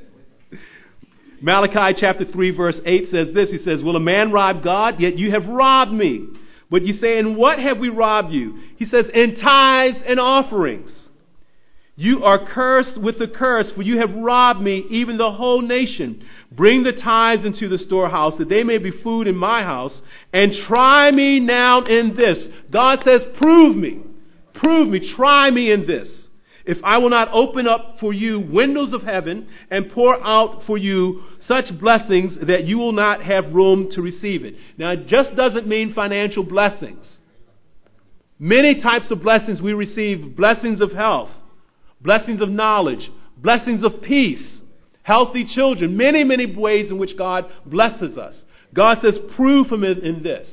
Malachi chapter three verse eight says this. He says, will a man rob God? Yet you have robbed me. But you say, in what have we robbed you? He says, in tithes and offerings. You are cursed with a curse, for you have robbed me, even the whole nation. Bring the tithes into the storehouse, that they may be food in my house, and try me now in this. God says, prove me. Prove me. Try me in this. If I will not open up for you windows of heaven and pour out for you such blessings that you will not have room to receive it. Now, it just doesn't mean financial blessings. Many types of blessings we receive: blessings of health, blessings of knowledge, blessings of peace, healthy children, many, many ways in which God blesses us. God says, prove him in this.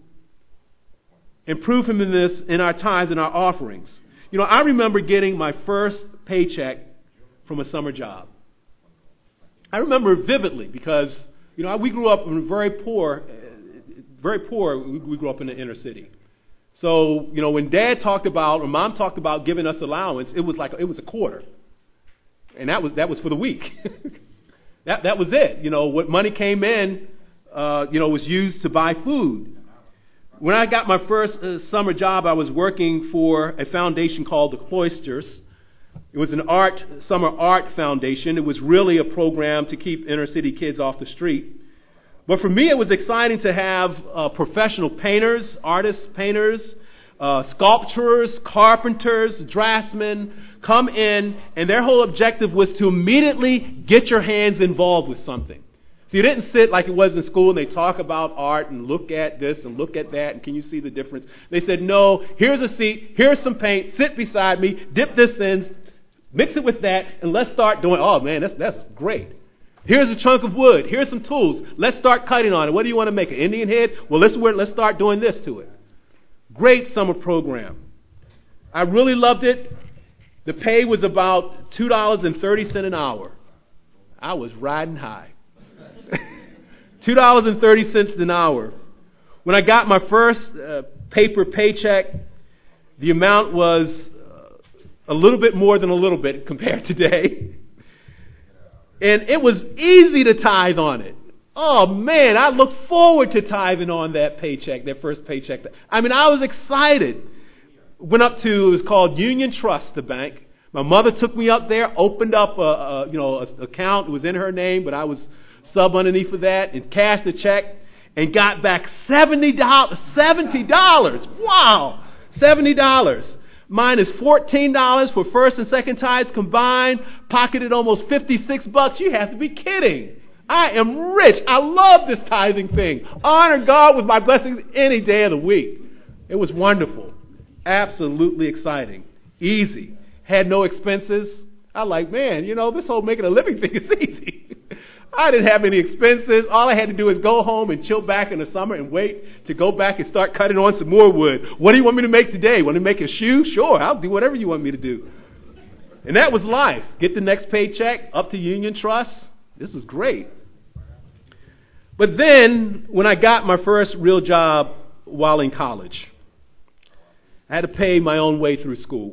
And prove him in this in our tithes and our offerings. You know, I remember getting my first paycheck from a summer job. I remember vividly because, you know, we grew up in very poor, very poor, we grew up in the inner city. So, you know, when Dad talked about, or Mom talked about giving us allowance, it was like, it was a quarter. And that was, that was for the week. that, that was it. You know, what money came in, uh, you know, was used to buy food. When I got my first uh, summer job, I was working for a foundation called the Cloisters. It was an art, summer art foundation. It was really a program to keep inner city kids off the street. But for me, it was exciting to have uh, professional painters, artists, painters, uh, sculptors, carpenters, draftsmen come in, and their whole objective was to immediately get your hands involved with something. So you didn't sit like it was in school and they talk about art and look at this and look at that and can you see the difference? They said, no, here's a seat, here's some paint, sit beside me, dip this in, mix it with that, and let's start doing, oh man, that's that's great. Here's a chunk of wood. Here's some tools. Let's start cutting on it. What do you want to make? An Indian head? Well, let's, let's start doing this to it. Great summer program. I really loved it. The pay was about two dollars and thirty cents an hour. I was riding high. two dollars and thirty cents an hour. When I got my first uh, paper paycheck, the amount was uh, a little bit more than a little bit compared to today. And it was easy to tithe on it. Oh, man, I looked forward to tithing on that paycheck, that first paycheck. I mean, I was excited. Went up to, it was called Union Trust, the bank. My mother took me up there, opened up a, a you know, an account. It was in her name, but I was sub underneath of that, and cashed a check and got back seventy dollars. seventy dollars. Wow. seventy dollars. Mine is fourteen dollars for first and second tithes combined. Pocketed almost fifty-six bucks. You have to be kidding. I am rich. I love this tithing thing. Honor God with my blessings any day of the week. It was wonderful. Absolutely exciting. Easy. Had no expenses. I like, man, you know, this whole making a living thing is easy. I didn't have any expenses. All I had to do is go home and chill back in the summer and wait to go back and start cutting on some more wood. What do you want me to make today? Want to make a shoe? Sure, I'll do whatever you want me to do. And that was life. Get the next paycheck, up to Union Trust. This was great. But then, when I got my first real job while in college, I had to pay my own way through school.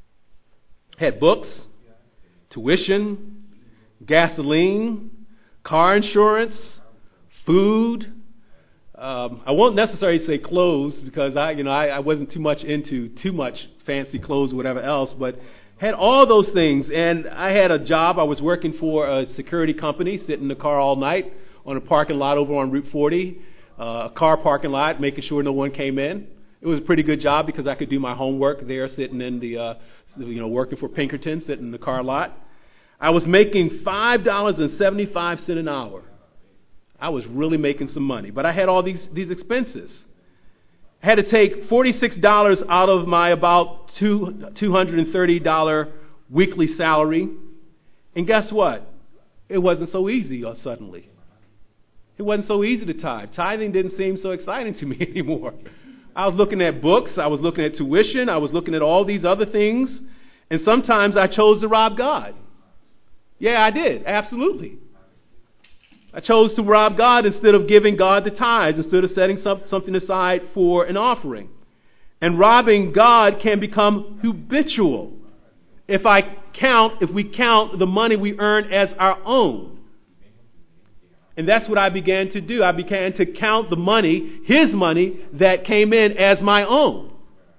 Had books, tuition, gasoline, car insurance, food. Um, I won't necessarily say clothes because I, you know, I, I wasn't too much into too much fancy clothes or whatever else, but had all those things. And I had a job. I was working for a security company, sitting in the car all night on a parking lot over on Route forty, uh, a car parking lot, making sure no one came in. It was a pretty good job because I could do my homework there, sitting in the, uh, you know, working for Pinkerton, sitting in the car lot. I was making five dollars and seventy-five cents an hour. I was really making some money, but I had all these these expenses. I had to take forty-six dollars out of my about two two hundred thirty dollars weekly salary, and guess what? It wasn't so easy suddenly. It wasn't so easy to tithe. Tithing didn't seem so exciting to me anymore. I was looking at books. I was looking at tuition. I was looking at all these other things. And sometimes I chose to rob God. Yeah, I did. Absolutely. I chose to rob God instead of giving God the tithes, instead of setting some, something aside for an offering. And robbing God can become habitual if I count, if we count the money we earn as our own. And that's what I began to do. I began to count the money, his money, that came in as my own.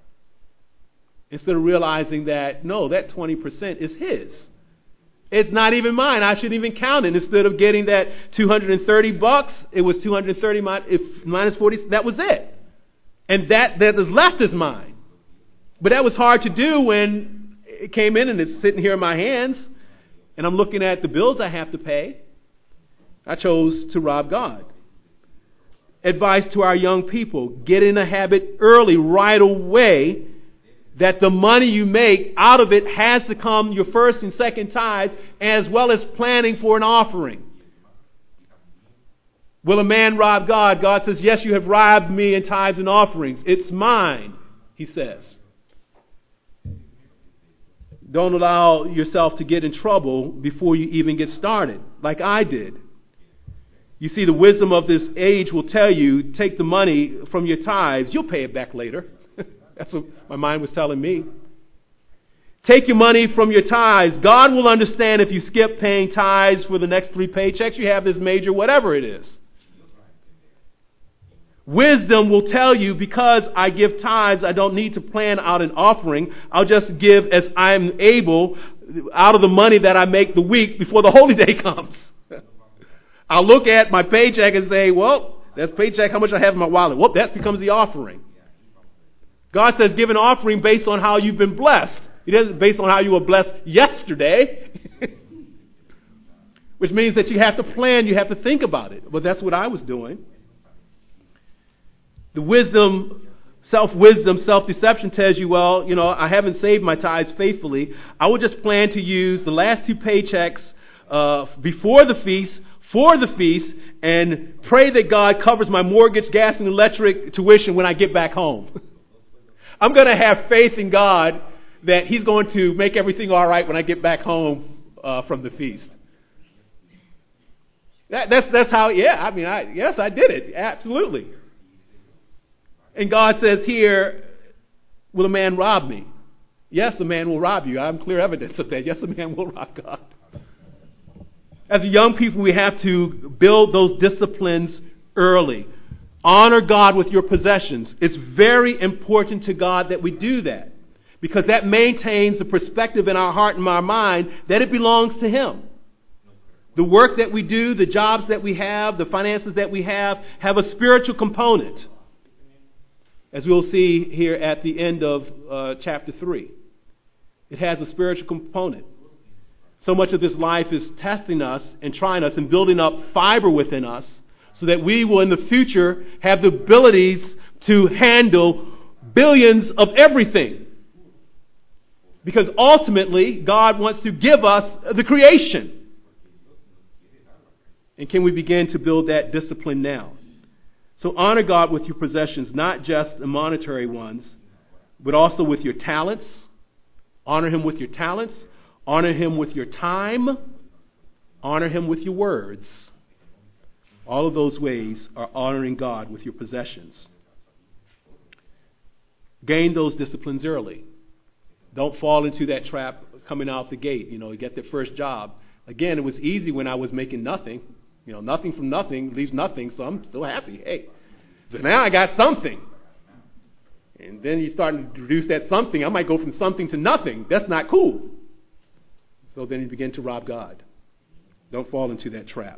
Instead of realizing that, no, that twenty percent is his. It's not even mine. I shouldn't even count it. Instead of getting that two hundred thirty bucks, it was two hundred thirty if minus forty. That was it. And that that is left is mine. But that was hard to do when it came in and it's sitting here in my hands. And I'm looking at the bills I have to pay. I chose to rob God. Advice to our young people: get in a habit early, right away, that the money you make out of it has to come your first and second tithes, as well as planning for an offering. Will a man rob God? God says, yes, you have robbed me in tithes and offerings. It's mine, he says. Don't allow yourself to get in trouble before you even get started, like I did. You see, the wisdom of this age will tell you, take the money from your tithes. You'll pay it back later. That's what my mind was telling me. Take your money from your tithes. God will understand if you skip paying tithes for the next three paychecks. You have this major whatever it is. Wisdom will tell you, because I give tithes, I don't need to plan out an offering. I'll just give as I'm able out of the money that I make the week before the holy day comes. I'll look at my paycheck and say, well, that's paycheck, how much I have in my wallet. Whoop, that becomes the offering. God says give an offering based on how you've been blessed. He doesn't based on how you were blessed yesterday. Which means that you have to plan, you have to think about it. But that's what I was doing. The wisdom, self-wisdom, self-deception tells you, well, you know, I haven't saved my tithes faithfully. I will just plan to use the last two paychecks uh, before the feast, for the feast, and pray that God covers my mortgage, gas, and electric tuition when I get back home. I'm going to have faith in God that He's going to make everything all right when I get back home uh, from the feast. That, that's that's how. Yeah, I mean, I yes, I did it absolutely. And God says here, "Will a man rob me?" Yes, a man will rob you. I'm clear evidence of that. Yes, a man will rob God. As young people, we have to build those disciplines early. Honor God with your possessions. It's very important to God that we do that, because that maintains the perspective in our heart and our mind that it belongs to Him. The work that we do, the jobs that we have, the finances that we have, have a spiritual component, as we'll see here at the end of uh, chapter three. It has a spiritual component. So much of this life is testing us and trying us and building up fiber within us so that we will in the future have the abilities to handle billions of everything. Because ultimately, God wants to give us the creation. And can we begin to build that discipline now? So honor God with your possessions, not just the monetary ones, but also with your talents. Honor Him with your talents. Honor Him with your time. Honor Him with your words. All of those ways are honoring God with your possessions. Gain those disciplines early. Don't fall into that trap coming out the gate. You know, you get the first job. Again, it was easy when I was making nothing. You know, nothing from nothing leaves nothing, so I'm still happy. Hey, so now I got something. And then you start to reduce that something. I might go from something to nothing. That's not cool. So then you begin to rob God. Don't fall into that trap.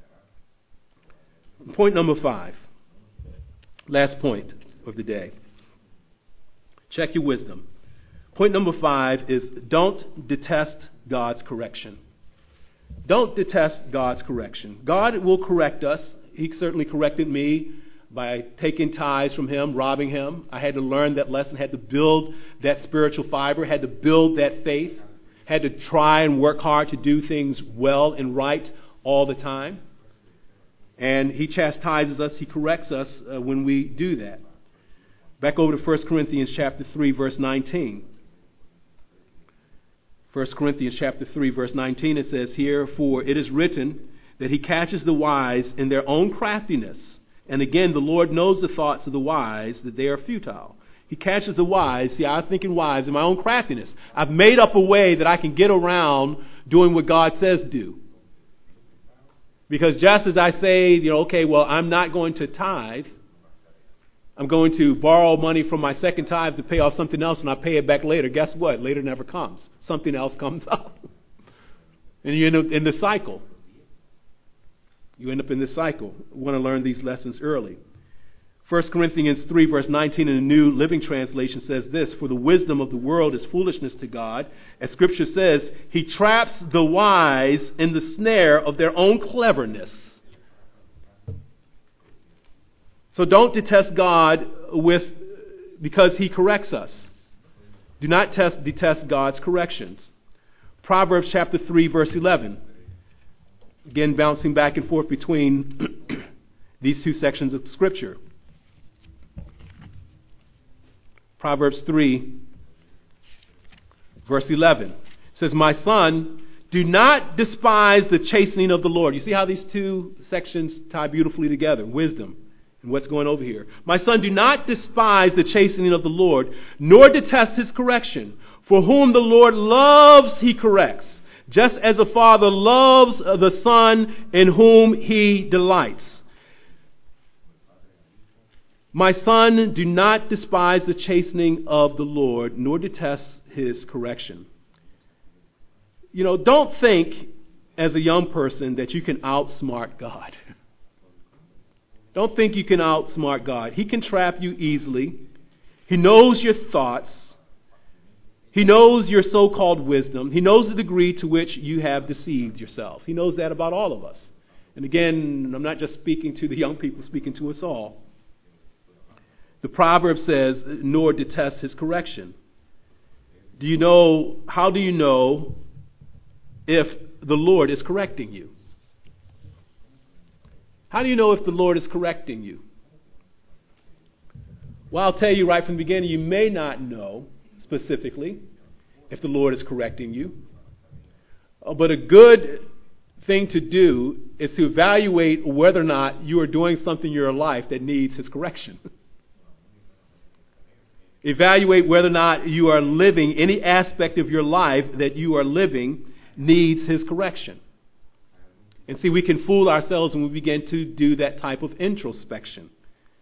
Point number five. Last point of the day. Check your wisdom. Point number five is don't detest God's correction. Don't detest God's correction. God will correct us. He certainly corrected me by taking tithes from Him, robbing Him. I had to learn that lesson, had to build that spiritual fiber, had to build that faith, had to try and work hard to do things well and right all the time. And He chastises us, He corrects us uh, when we do that. Back over to First Corinthians chapter three, verse nineteen. First Corinthians chapter three, verse nineteen, it says here, "For it is written that He catches the wise in their own craftiness. And again, the Lord knows the thoughts of the wise, that they are futile." He catches the wise. See, I'm thinking wise in my own craftiness. I've made up a way that I can get around doing what God says do. Because just as I say, you know, okay, well, I'm not going to tithe. I'm going to borrow money from my second tithe to pay off something else, and I pay it back later. Guess what? Later never comes. Something else comes up. And you end up in the cycle. You end up in this cycle. We want to learn these lessons early. First Corinthians three, verse nineteen in the New Living Translation says this, "For the wisdom of the world is foolishness to God. As Scripture says, He traps the wise in the snare of their own cleverness." So don't detest God with because He corrects us. Do not test, detest God's corrections. Proverbs chapter three, verse eleven. Again, bouncing back and forth between these two sections of Scripture. Proverbs three, verse eleven. It says, "My son, do not despise the chastening of the Lord." You see how these two sections tie beautifully together? Wisdom and what's going over here. "My son, do not despise the chastening of the Lord, nor detest His correction. For whom the Lord loves, He corrects, just as a father loves the son in whom He delights." "My son, do not despise the chastening of the Lord, nor detest His correction." You know, don't think as a young person that you can outsmart God. Don't think you can outsmart God. He can trap you easily. He knows your thoughts. He knows your so-called wisdom. He knows the degree to which you have deceived yourself. He knows that about all of us. And again, I'm not just speaking to the young people, speaking to us all. The proverb says, "Nor detest His correction." Do you know, how do you know if the Lord is correcting you? How do you know if the Lord is correcting you? Well, I'll tell you right from the beginning, you may not know specifically if the Lord is correcting you. Uh, But a good thing to do is to evaluate whether or not you are doing something in your life that needs His correction. Evaluate whether or not you are living, any aspect of your life that you are living needs His correction. And see, we can fool ourselves when we begin to do that type of introspection.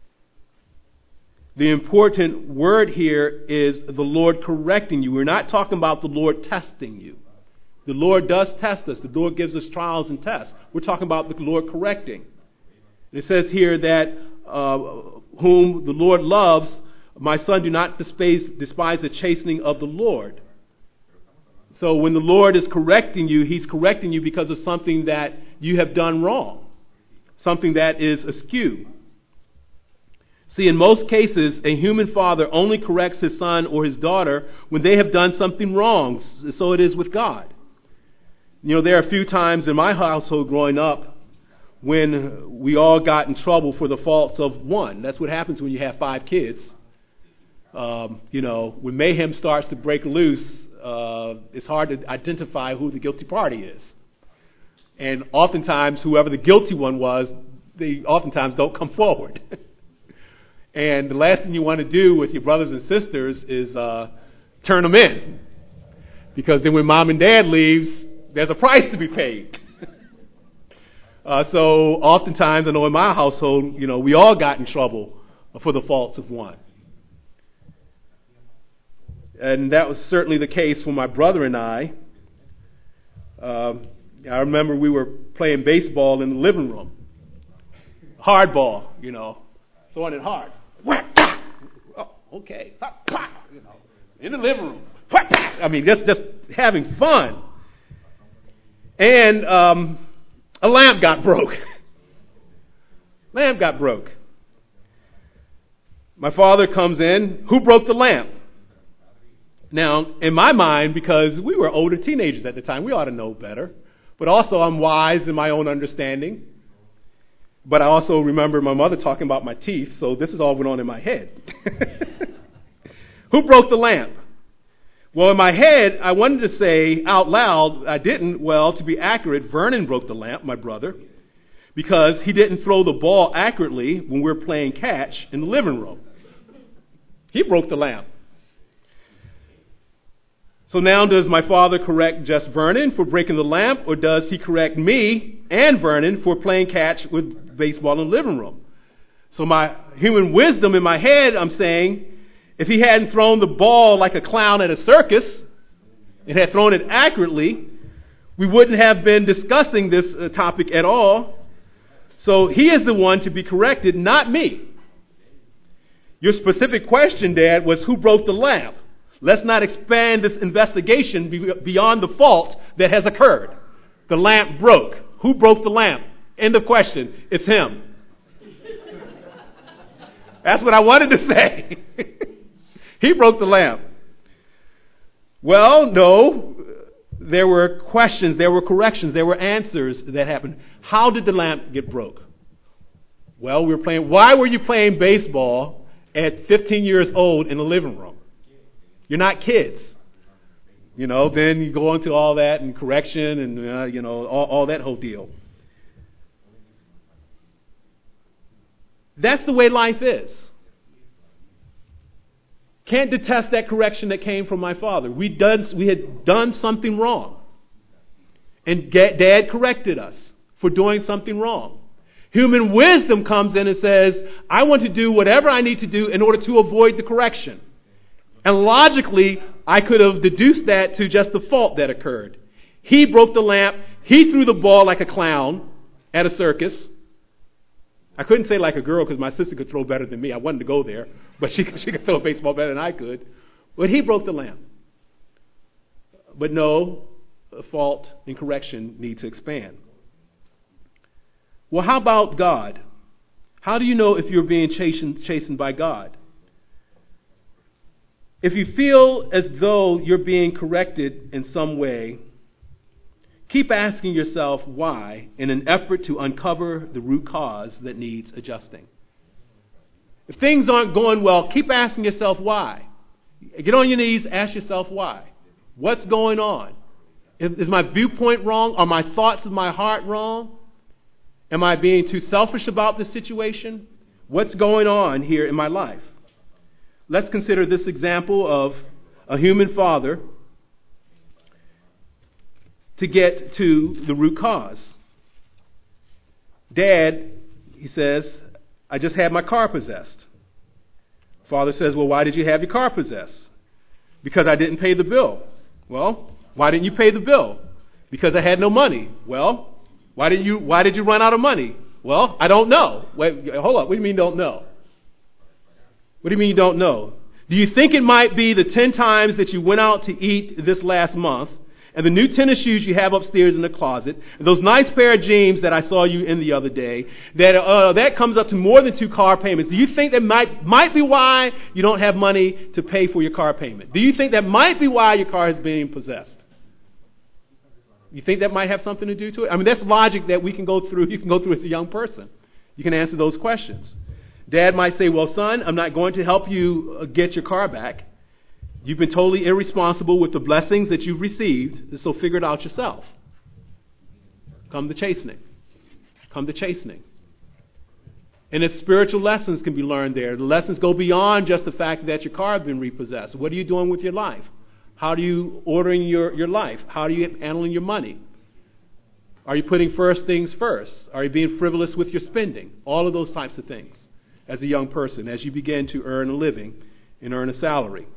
The important word here is the Lord correcting you. We're not talking about the Lord testing you. The Lord does test us. The Lord gives us trials and tests. We're talking about the Lord correcting. It says here that uh, whom the Lord loves, my son, do not despise, despise the chastening of the Lord. So when the Lord is correcting you, He's correcting you because of something that you have done wrong, something that is askew. See, in most cases, a human father only corrects his son or his daughter when they have done something wrong. So it is with God. You know, there are a few times in my household growing up when we all got in trouble for the faults of one. That's what happens when you have five kids. Um, you know, when mayhem starts to break loose, uh, it's hard to identify who the guilty party is. And oftentimes, whoever the guilty one was, they oftentimes don't come forward. And the last thing you want to do with your brothers and sisters is uh, turn them in. Because then when mom and dad leaves, there's a price to be paid. uh, so oftentimes, I know in my household, you know, we all got in trouble for the faults of one. And that was certainly the case for my brother and I. Um, I remember we were playing baseball in the living room. Hardball, you know, throwing it hard. Oh, okay. You know, in the living room. I mean, just just having fun. And um, a lamp got broke. Lamp got broke. My father comes in. Who broke the lamp? Now, in my mind, because we were older teenagers at the time, we ought to know better. But also, I'm wise in my own understanding. But I also remember my mother talking about my teeth, so this is all went on in my head. Who broke the lamp? Well, in my head, I wanted to say out loud, I didn't. Well, to be accurate, Vernon broke the lamp, my brother, because he didn't throw the ball accurately when we were playing catch in the living room. He broke the lamp. So now does my father correct just Vernon for breaking the lamp, or does he correct me and Vernon for playing catch with baseball in the living room? So my human wisdom in my head, I'm saying, if he hadn't thrown the ball like a clown at a circus and had thrown it accurately, we wouldn't have been discussing this uh, topic at all. So he is the one to be corrected, not me. Your specific question, Dad, was who broke the lamp? Let's not expand this investigation beyond the fault that has occurred. The lamp broke. Who broke the lamp? End of question. It's him. That's what I wanted to say. He broke the lamp. Well, no. There were questions, there were corrections, there were answers that happened. How did the lamp get broke? Well, we were playing. Why were you playing baseball at fifteen years old in the living room? You're not kids. You know, then you go into all that and correction and, uh, you know, all, all that whole deal. That's the way life is. Can't detest that correction that came from my father. We done, we had done something wrong. And Dad corrected us for doing something wrong. Human wisdom comes in and says, I want to do whatever I need to do in order to avoid the correction. And logically, I could have deduced that to just the fault that occurred. He broke the lamp. He threw the ball like a clown at a circus. I couldn't say like a girl because my sister could throw better than me. I wanted to go there, but she, she could throw a baseball better than I could. But he broke the lamp. But no, fault and correction need to expand. Well, how about God? How do you know if you're being chastened, chastened by God? If you feel as though you're being corrected in some way, keep asking yourself why in an effort to uncover the root cause that needs adjusting. If things aren't going well, keep asking yourself why. Get on your knees, ask yourself why. What's going on? Is my viewpoint wrong? Are my thoughts of my heart wrong? Am I being too selfish about this situation? What's going on here in my life? Let's consider this example of a human father to get to the root cause. Dad, he says, I just had my car possessed. Father says, well, why did you have your car possessed? Because I didn't pay the bill. Well, why didn't you pay the bill? Because I had no money. Well, why did you why did you run out of money? Well, I don't know. Wait, hold up. What do you mean you don't know? What do you mean you don't know? Do you think it might be the ten times that you went out to eat this last month, and the new tennis shoes you have upstairs in the closet, and those nice pair of jeans that I saw you in the other day, that uh, that comes up to more than two car payments? Do you think that might might be why you don't have money to pay for your car payment? Do you think that might be why your car is being possessed? You think that might have something to do to it? I mean, that's logic that we can go through. You can go through as a young person. You can answer those questions. Dad might say, well, son, I'm not going to help you get your car back. You've been totally irresponsible with the blessings that you've received, so figure it out yourself. Come to chastening. Come to chastening. And if spiritual lessons can be learned there, the lessons go beyond just the fact that your car has been repossessed. What are you doing with your life? How are you ordering your, your life? How are you handling your money? Are you putting first things first? Are you being frivolous with your spending? All of those types of things as a young person, as you begin to earn a living and earn a salary.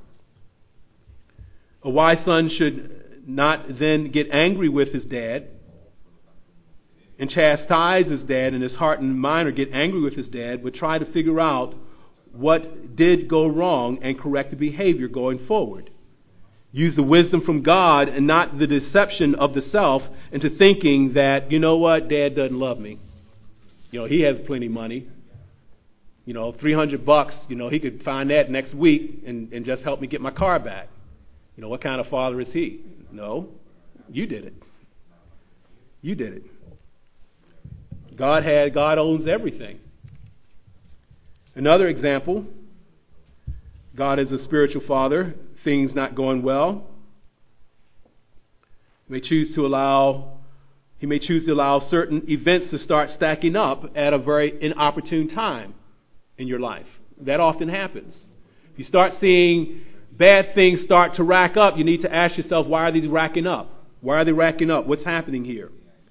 A wise son should not then get angry with his dad and chastise his dad in his heart and mind, or get angry with his dad, but try to figure out what did go wrong and correct the behavior going forward. Use the wisdom from God and not the deception of the self into thinking that, you know what, Dad doesn't love me. You know, he has plenty of money. You know, three hundred bucks, you know, he could find that next week and, and just help me get my car back. You know, what kind of father is he? No, you did it. You did it. God had, God owns everything. Another example, God is a spiritual father. Things not going well. He may choose to allow, he may choose to allow certain events to start stacking up at a very inopportune time in your life. That often happens. If you start seeing bad things start to rack up, you need to ask yourself, why are these racking up? Why are they racking up? What's happening here?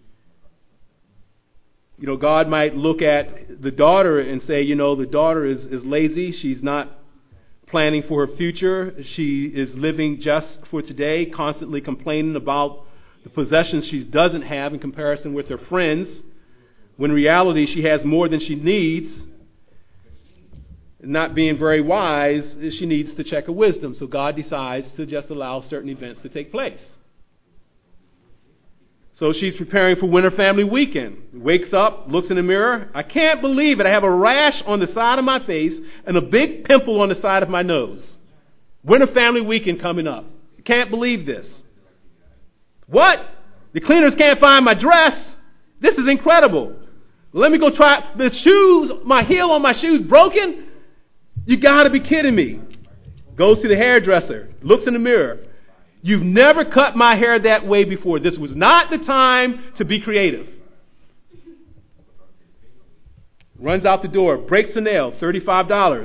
You know, God might look at the daughter and say, you know, the daughter is, is lazy. She's not planning for her future. She is living just for today, constantly complaining about the possessions she doesn't have in comparison with her friends, when in reality she has more than she needs. Not being very wise, she needs to check her wisdom. So God decides to just allow certain events to take place. So she's preparing for Winter Family Weekend. Wakes up, looks in the mirror. I can't believe it. I have a rash on the side of my face and a big pimple on the side of my nose. Winter Family Weekend coming up. I can't believe this. What? The cleaners can't find my dress? This is incredible. Let me go try. The shoes, my heel on my shoes broken? You got to be kidding me. Goes to the hairdresser. Looks in the mirror. You've never cut my hair that way before. This was not the time to be creative. Runs out the door, breaks the nail, thirty-five dollars.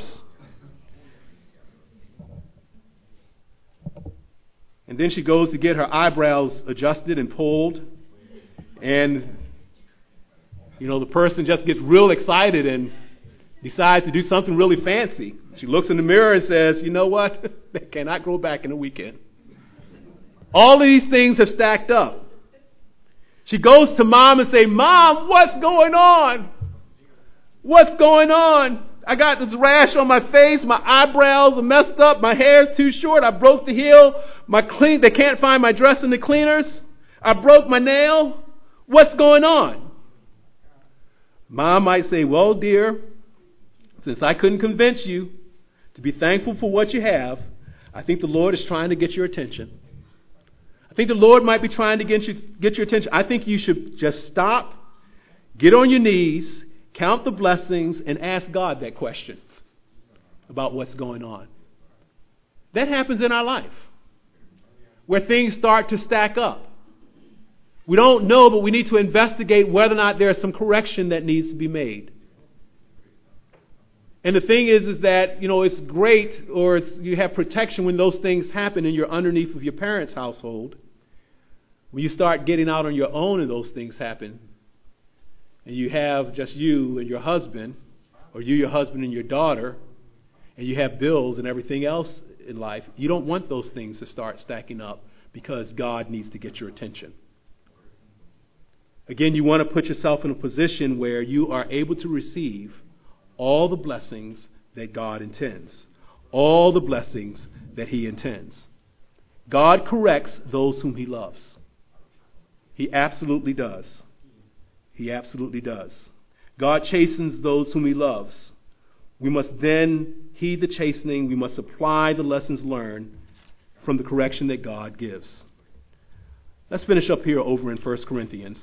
And then she goes to get her eyebrows adjusted and pulled. And, you know, the person just gets real excited and decides to do something really fancy. She looks in the mirror and says, you know what? They cannot grow back in a weekend. All of these things have stacked up. She goes to mom and say, Mom, what's going on? What's going on? I got this rash on my face. My eyebrows are messed up. My hair's too short. I broke the heel. My clean, they can't find my dress in the cleaners. I broke my nail. What's going on? Mom might say, well, dear, since I couldn't convince you to be thankful for what you have, I think the Lord is trying to get your attention. I think the Lord might be trying to get you, get your attention. I think you should just stop, get on your knees, count the blessings, and ask God that question about what's going on. That happens in our life, where things start to stack up. We don't know, but we need to investigate whether or not there's some correction that needs to be made. And the thing is, is that, you know, it's great, or it's, you have protection when those things happen and you're underneath of your parents' household. When you start getting out on your own and those things happen, and you have just you and your husband, or you, your husband and your daughter, and you have bills and everything else in life, you don't want those things to start stacking up because God needs to get your attention. Again, you want to put yourself in a position where you are able to receive all the blessings that God intends. All the blessings that He intends. God corrects those whom He loves. He absolutely does. He absolutely does. God chastens those whom He loves. We must then heed the chastening. We must apply the lessons learned from the correction that God gives. Let's finish up here over in First Corinthians.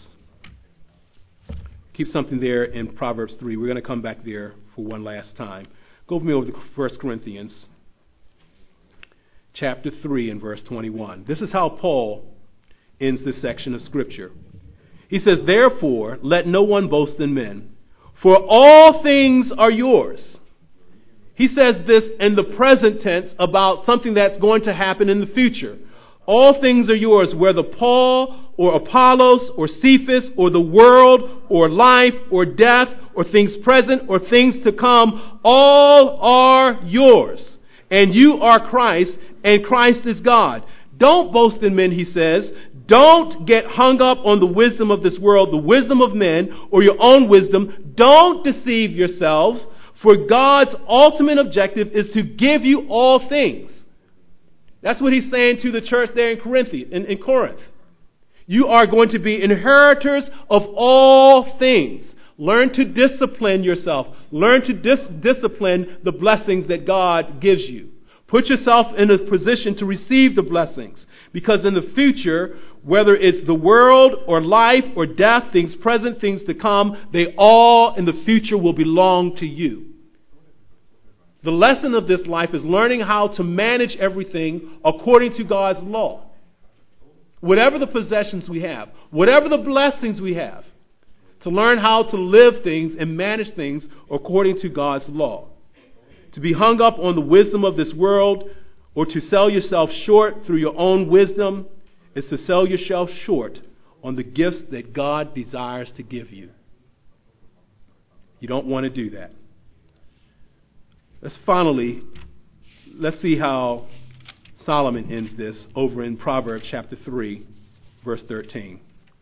Keep something there in Proverbs three. We're going to come back there for one last time. Go with me over to First Corinthians chapter three and verse twenty-one. This is how Paul ends this section of Scripture. He says, "Therefore, let no one boast in men, for all things are yours." He says this in the present tense about something that's going to happen in the future. All things are yours, whether Paul or Apollos or Cephas or the world or life or death or things present or things to come, all are yours. And you are Christ, and Christ is God. Don't boast in men, he says. Don't get hung up on the wisdom of this world, the wisdom of men, or your own wisdom. Don't deceive yourselves, for God's ultimate objective is to give you all things. That's what he's saying to the church there in Corinth. In, in Corinth. You are going to be inheritors of all things. Learn to discipline yourself. Learn to dis- discipline the blessings that God gives you. Put yourself in a position to receive the blessings. Because in the future, whether it's the world or life or death, things present, things to come, they all in the future will belong to you. The lesson of this life is learning how to manage everything according to God's law. Whatever the possessions we have, whatever the blessings we have, to learn how to live things and manage things according to God's law. To be hung up on the wisdom of this world or to sell yourself short through your own wisdom is to sell yourself short on the gifts that God desires to give you. You don't want to do that. Let's finally, let's see how Solomon ends this over in Proverbs chapter three, verse thirteen.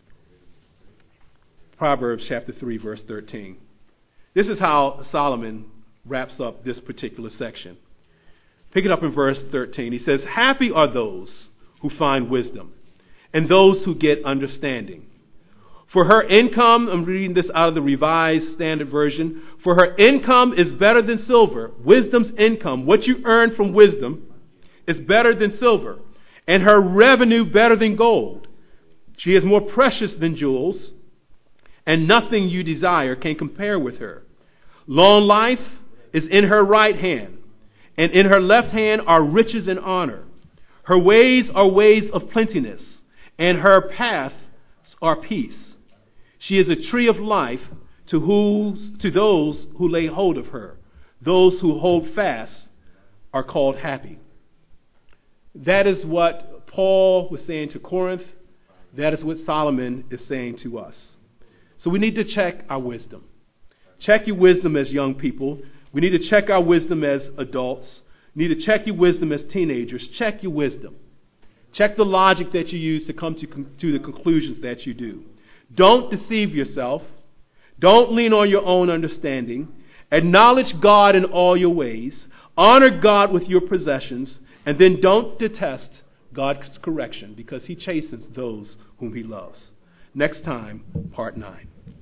Proverbs chapter three, verse thirteen. This is how Solomon wraps up this particular section. Pick it up in verse thirteen. He says, "Happy are those who find wisdom, and those who get understanding. For her income," I'm reading this out of the Revised Standard Version, "for her income is better than silver." Wisdom's income, what you earn from wisdom, is better than silver, and her revenue better than gold. She is more precious than jewels, and nothing you desire can compare with her. Long life is in her right hand, and in her left hand are riches and honor. Her ways are ways of plenteousness, and her paths are peace. She is a tree of life to whose, to those who lay hold of her. Those who hold fast are called happy. That is what Paul was saying to Corinth. That is what Solomon is saying to us. So we need to check our wisdom. Check your wisdom as young people. We need to check our wisdom as adults. We need to check your wisdom as teenagers. Check your wisdom. Check the logic that you use to come to, to the conclusions that you do. Don't deceive yourself. Don't lean on your own understanding. Acknowledge God in all your ways. Honor God with your possessions. And then don't detest God's correction, because he chastens those whom he loves. Next time, part nine.